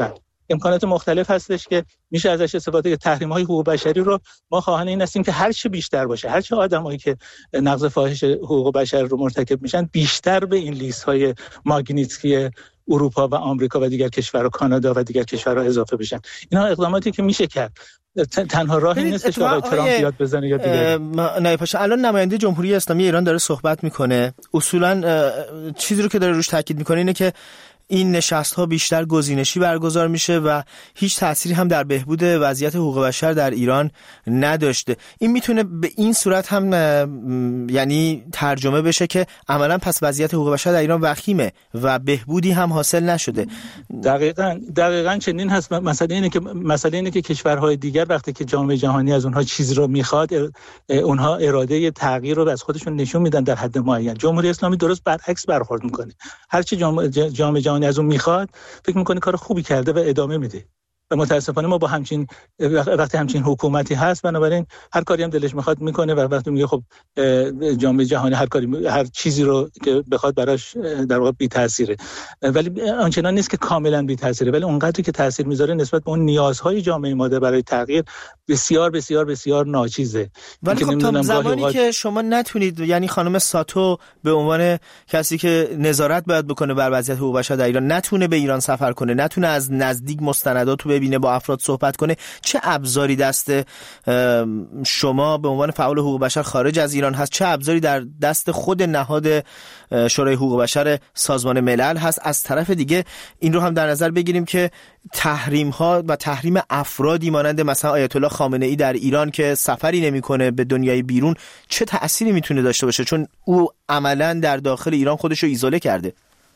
امکانات مختلف هستش که میشه ازش استفاده کرد. تحریم‌های حقوق بشری رو ما خواهان این هستیم که هر چه بیشتر باشه، هر چه آدمایی که نقض فاحش حقوق بشر رو مرتکب میشن بیشتر به این لیست‌های ماگنیتسکی اروپا و آمریکا و دیگر کشورها، کانادا و دیگر کشورها اضافه بشن. اینا اقداماتی که میشه کرد. تنها راهی نیست که آقای ترامپ بیاد بزنه یا دیگه. نایب پاشا، الان نماینده جمهوری اسلامی ایران داره صحبت میکنه. اصولا چیزی رو که داره روش تاکید میکنه اینه که این نشست‌ها بیشتر گزینشی برگزار میشه و هیچ تأثیری هم در بهبود وضعیت حقوق بشر در ایران نداشته. این میتونه به این صورت هم یعنی ترجمه بشه که عملاً پس وضعیت حقوق بشر در ایران وخیمه و بهبودی هم حاصل نشده. دقیقاً دقیقاً چنین هست. مسئله اینه که مسئله اینه که کشورهای دیگر وقتی که جامعه جهانی از اونها چیزی رو میخواد، اونها اراده تغییر رو از خودشون نشون میدن در حد معین. جمهوری اسلامی درست برعکس برخورد میکنه. هر چی جامعه جهانی از اون میخواد فکر میکنه کار خوبی کرده و ادامه میده. و متاسفانه ما با همچین وقتی همچین حکومتی هست، بنابراین هر کاری هم دلش میخواد میکنه و وقتی میگه خب جامعه جهانی هر کاری هر چیزی رو که بخواد براش در واقع بی تاثیره، ولی آنچنان نیست که کاملا بی تاثیره، ولی اونقدری که تاثیر میذاره نسبت به اون نیازهای جامعه ماده برای تغییر بسیار بسیار بسیار ناچیزه. ولی خب تا زمانی اوقات... که شما نتونید، یعنی خانم ساتو به عنوان کسی که نظارت باید بکنه بر وضعیت حقوق بشر در ایران نتونه به ایران سفر کنه، نتونه از نزدیک مستندات رو ببینه، با افراد صحبت کنه، چه ابزاری دست شما به عنوان فعال حقوق بشر خارج از ایران هست؟ چه ابزاری در دست خود نهاد شورای حقوق بشر سازمان ملل هست؟ از طرف دیگه این رو هم در نظر بگیریم که تحریم ها و تحریم افرادی مانند مثلا آیت الله خامنه ای در ایران که سفری نمیکنه به دنیای بیرون چه تأثیری میتونه داشته باشه، چون او عملاً در داخل ایران خودش رو ایزوله کرده؟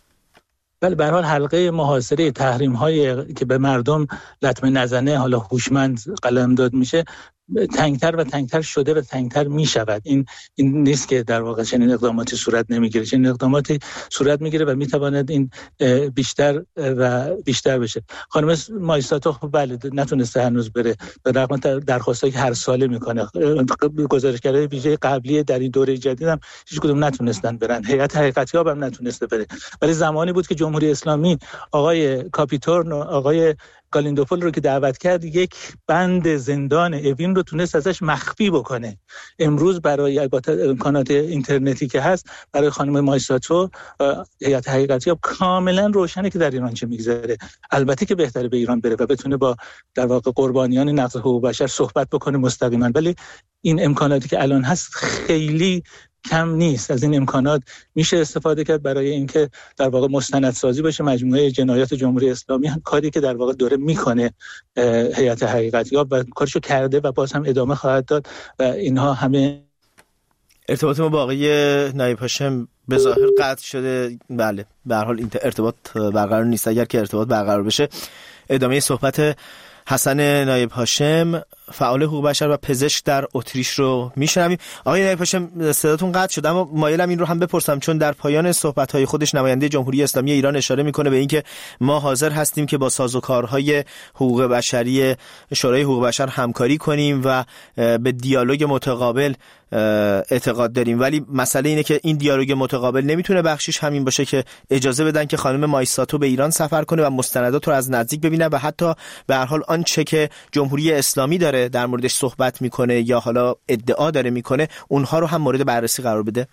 ولی به هر حال حلقه محاصره تحریم هایی که به مردم لطمه نزنه حالا هوشمند قلمداد میشه تنگتر و تنگتر شده و تنگتر میشود. این این نیست که در واقع چنین اقداماتی صورت نمیگیره، چنین اقداماتی صورت میگیره و میتواند این بیشتر و بیشتر بشه. خانم مایستاتو خب بله نتونسته هنوز بره، به رغم درخواستایی که هر ساله میکنه. گزارشگرای ویژه قبلی در این دوره جدید هم هیچ کدوم نتونستن برن، هیئت حقیقتیاب هم نتونسته بره، ولی زمانی بود که جمهوری اسلامی آقای کاپیتورن و آقای گالیندوپول رو که دعوت کرد یک بند زندان اوین رو تونست ازش مخفی بکنه. امروز برای با امکانات اینترنتی که هست برای خانم مایستاتو هیئت حقیقتیاب کاملا روشنه که در ایران چه میگذره. البته که بهتره به ایران بره و بتونه با در واقع قربانیان نقض حقوق بشر صحبت بکنه مستقیما، ولی این امکاناتی که الان هست خیلی کم نیست. از این امکانات میشه استفاده کرد برای اینکه در واقع مستندسازی بشه مجموعه جنایات جمهوری اسلامی، کاری که در واقع داره میکنه هیئت حقیقتیاب و کارشو کرده و باز هم ادامه خواهد داد و اینها همه. ارتباط ما با آقای نایب هاشم به ظاهر قطع شده. بله به هر حال این ارتباط برقرار نیست. اگر که ارتباط برقرار بشه ادامه صحبت حسن نایب هاشم فعال حقوق بشر و پزشک در اتریش رو میشنویم. آقای نایب هاشم صداتون قطع شد، اما مایلم این رو هم بپرسم چون در پایان صحبت‌های خودش نماینده جمهوری اسلامی ایران اشاره میکنه به اینکه ما حاضر هستیم که با سازوکارهای حقوق بشری شورای حقوق بشر همکاری کنیم و به دیالوگ متقابل اعتقاد داریم، ولی مسئله اینه که این دیالوگ متقابل نمیتونه بخشش همین باشه که اجازه بدن که خانم مایستاتو به ایران سفر کنه و مستندات رو از نزدیک ببینه و حتی به هر حال آنچه که جمهوری اسلامی داره در موردش صحبت میکنه یا حالا ادعا داره میکنه اونها رو هم مورد بررسی قرار بده.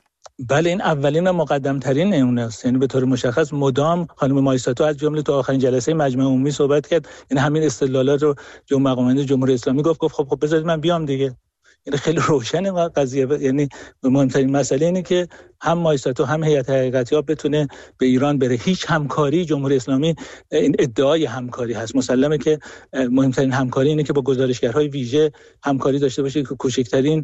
بله این اولین و مقدم ترین اون است. یعنی به طور مشخص مدام خانم مایستاتو از جمله تو آخرین جلسه مجمع عمومی صحبت کرد، این همین استدلالات رو جمهوری مقامنده جمهوری اسلامی گفت گفت خب خب بذارید من بیام دیگه. یعنی خیلی روشنه قضیه. یعنی مهمترین مسئله اینه که هم مایستاتو هم هیئت حقیقتیاب بتونه به ایران بره. هیچ همکاری جمهوری اسلامی این ادعای همکاری هست، مسلمه که مهمترین همکاری اینه که با گزارشگرهای ویژه همکاری داشته باشه که کوچکترین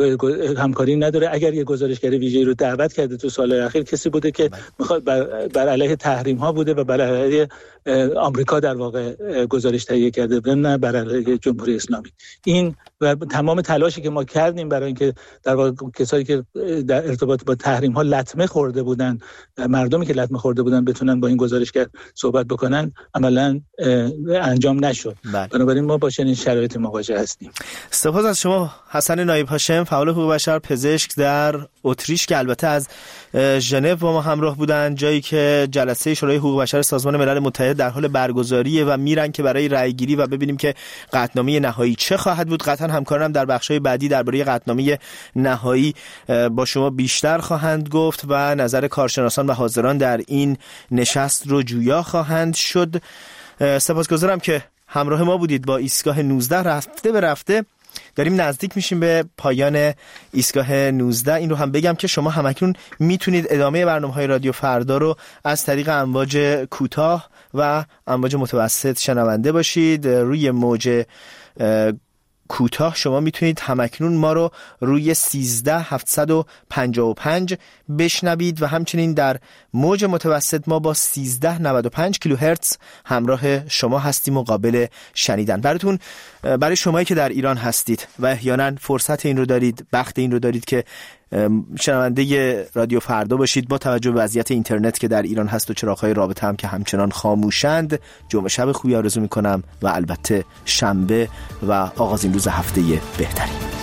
همکاری نداره. اگر یه گزارشگر ویژه‌ای رو دعوت کرده تو سال‌های اخیر کسی بوده که میخواد بر, بر علیه تحریم ها بوده و بر علیه آمریکا در واقع گزارش تهیه کرده، نه بر علیه جمهوری اسلامی. این و تمام تلاشی که ما کردیم برای اینکه در واقع کسایی که در ارتباط با تحریم ها لطمه خورده بودن، مردمی که لطمه خورده بودن بتونن با این گزارشگر صحبت بکنن، عملاً انجام نشد. بنابراین ما با چنین شرایطی مواجه هستیم. سپاس از شما حسن نایب هاشم، فعال حقوق بشر، پزشک در اتریش که البته از ژنو با ما همراه بودن، جایی که جلسه شورای حقوق بشر سازمان ملل متحد در حال برگزاریه و میرن که برای رأی گیری و ببینیم که قطعنامه نهایی چه خواهد بود. قطعا همکارانم در بخش‌های بعدی درباره قطعنامه نهایی با شما بیشتر خواهند گفت و نظر کارشناسان و حاضران در این نشست رو جویا خواهند شد. سپاسگزارم که همراه ما بودید با ایستگاه نوزده. رفته به رفته داریم نزدیک میشیم به پایان ایستگاه نوزده. این رو هم بگم که شما همکنون میتونید ادامه برنامه‌های رادیو فردا رو از طریق امواج کوتاه و امواج متوسط شنونده باشید. روی موج کوتاه شما میتونید همکنون ما رو روی سیزده هفتصد و پنجاه و پنج بشنوید و همچنین در موج متوسط ما با سیزده نود و پنج کیلوهرتز همراه شما هستیم و قابل شنیدن. براتون، برای شمایی که در ایران هستید و احیانا فرصت این رو دارید، بخت این رو دارید که شنونده رادیو فردا باشید، با توجه به وضعیت اینترنت که در ایران هست و چراغ‌های رابطه هم که همچنان خاموشند، جمعه شب خوبی آرزو می‌کنم و البته شنبه و آغازین روز هفته بهتری.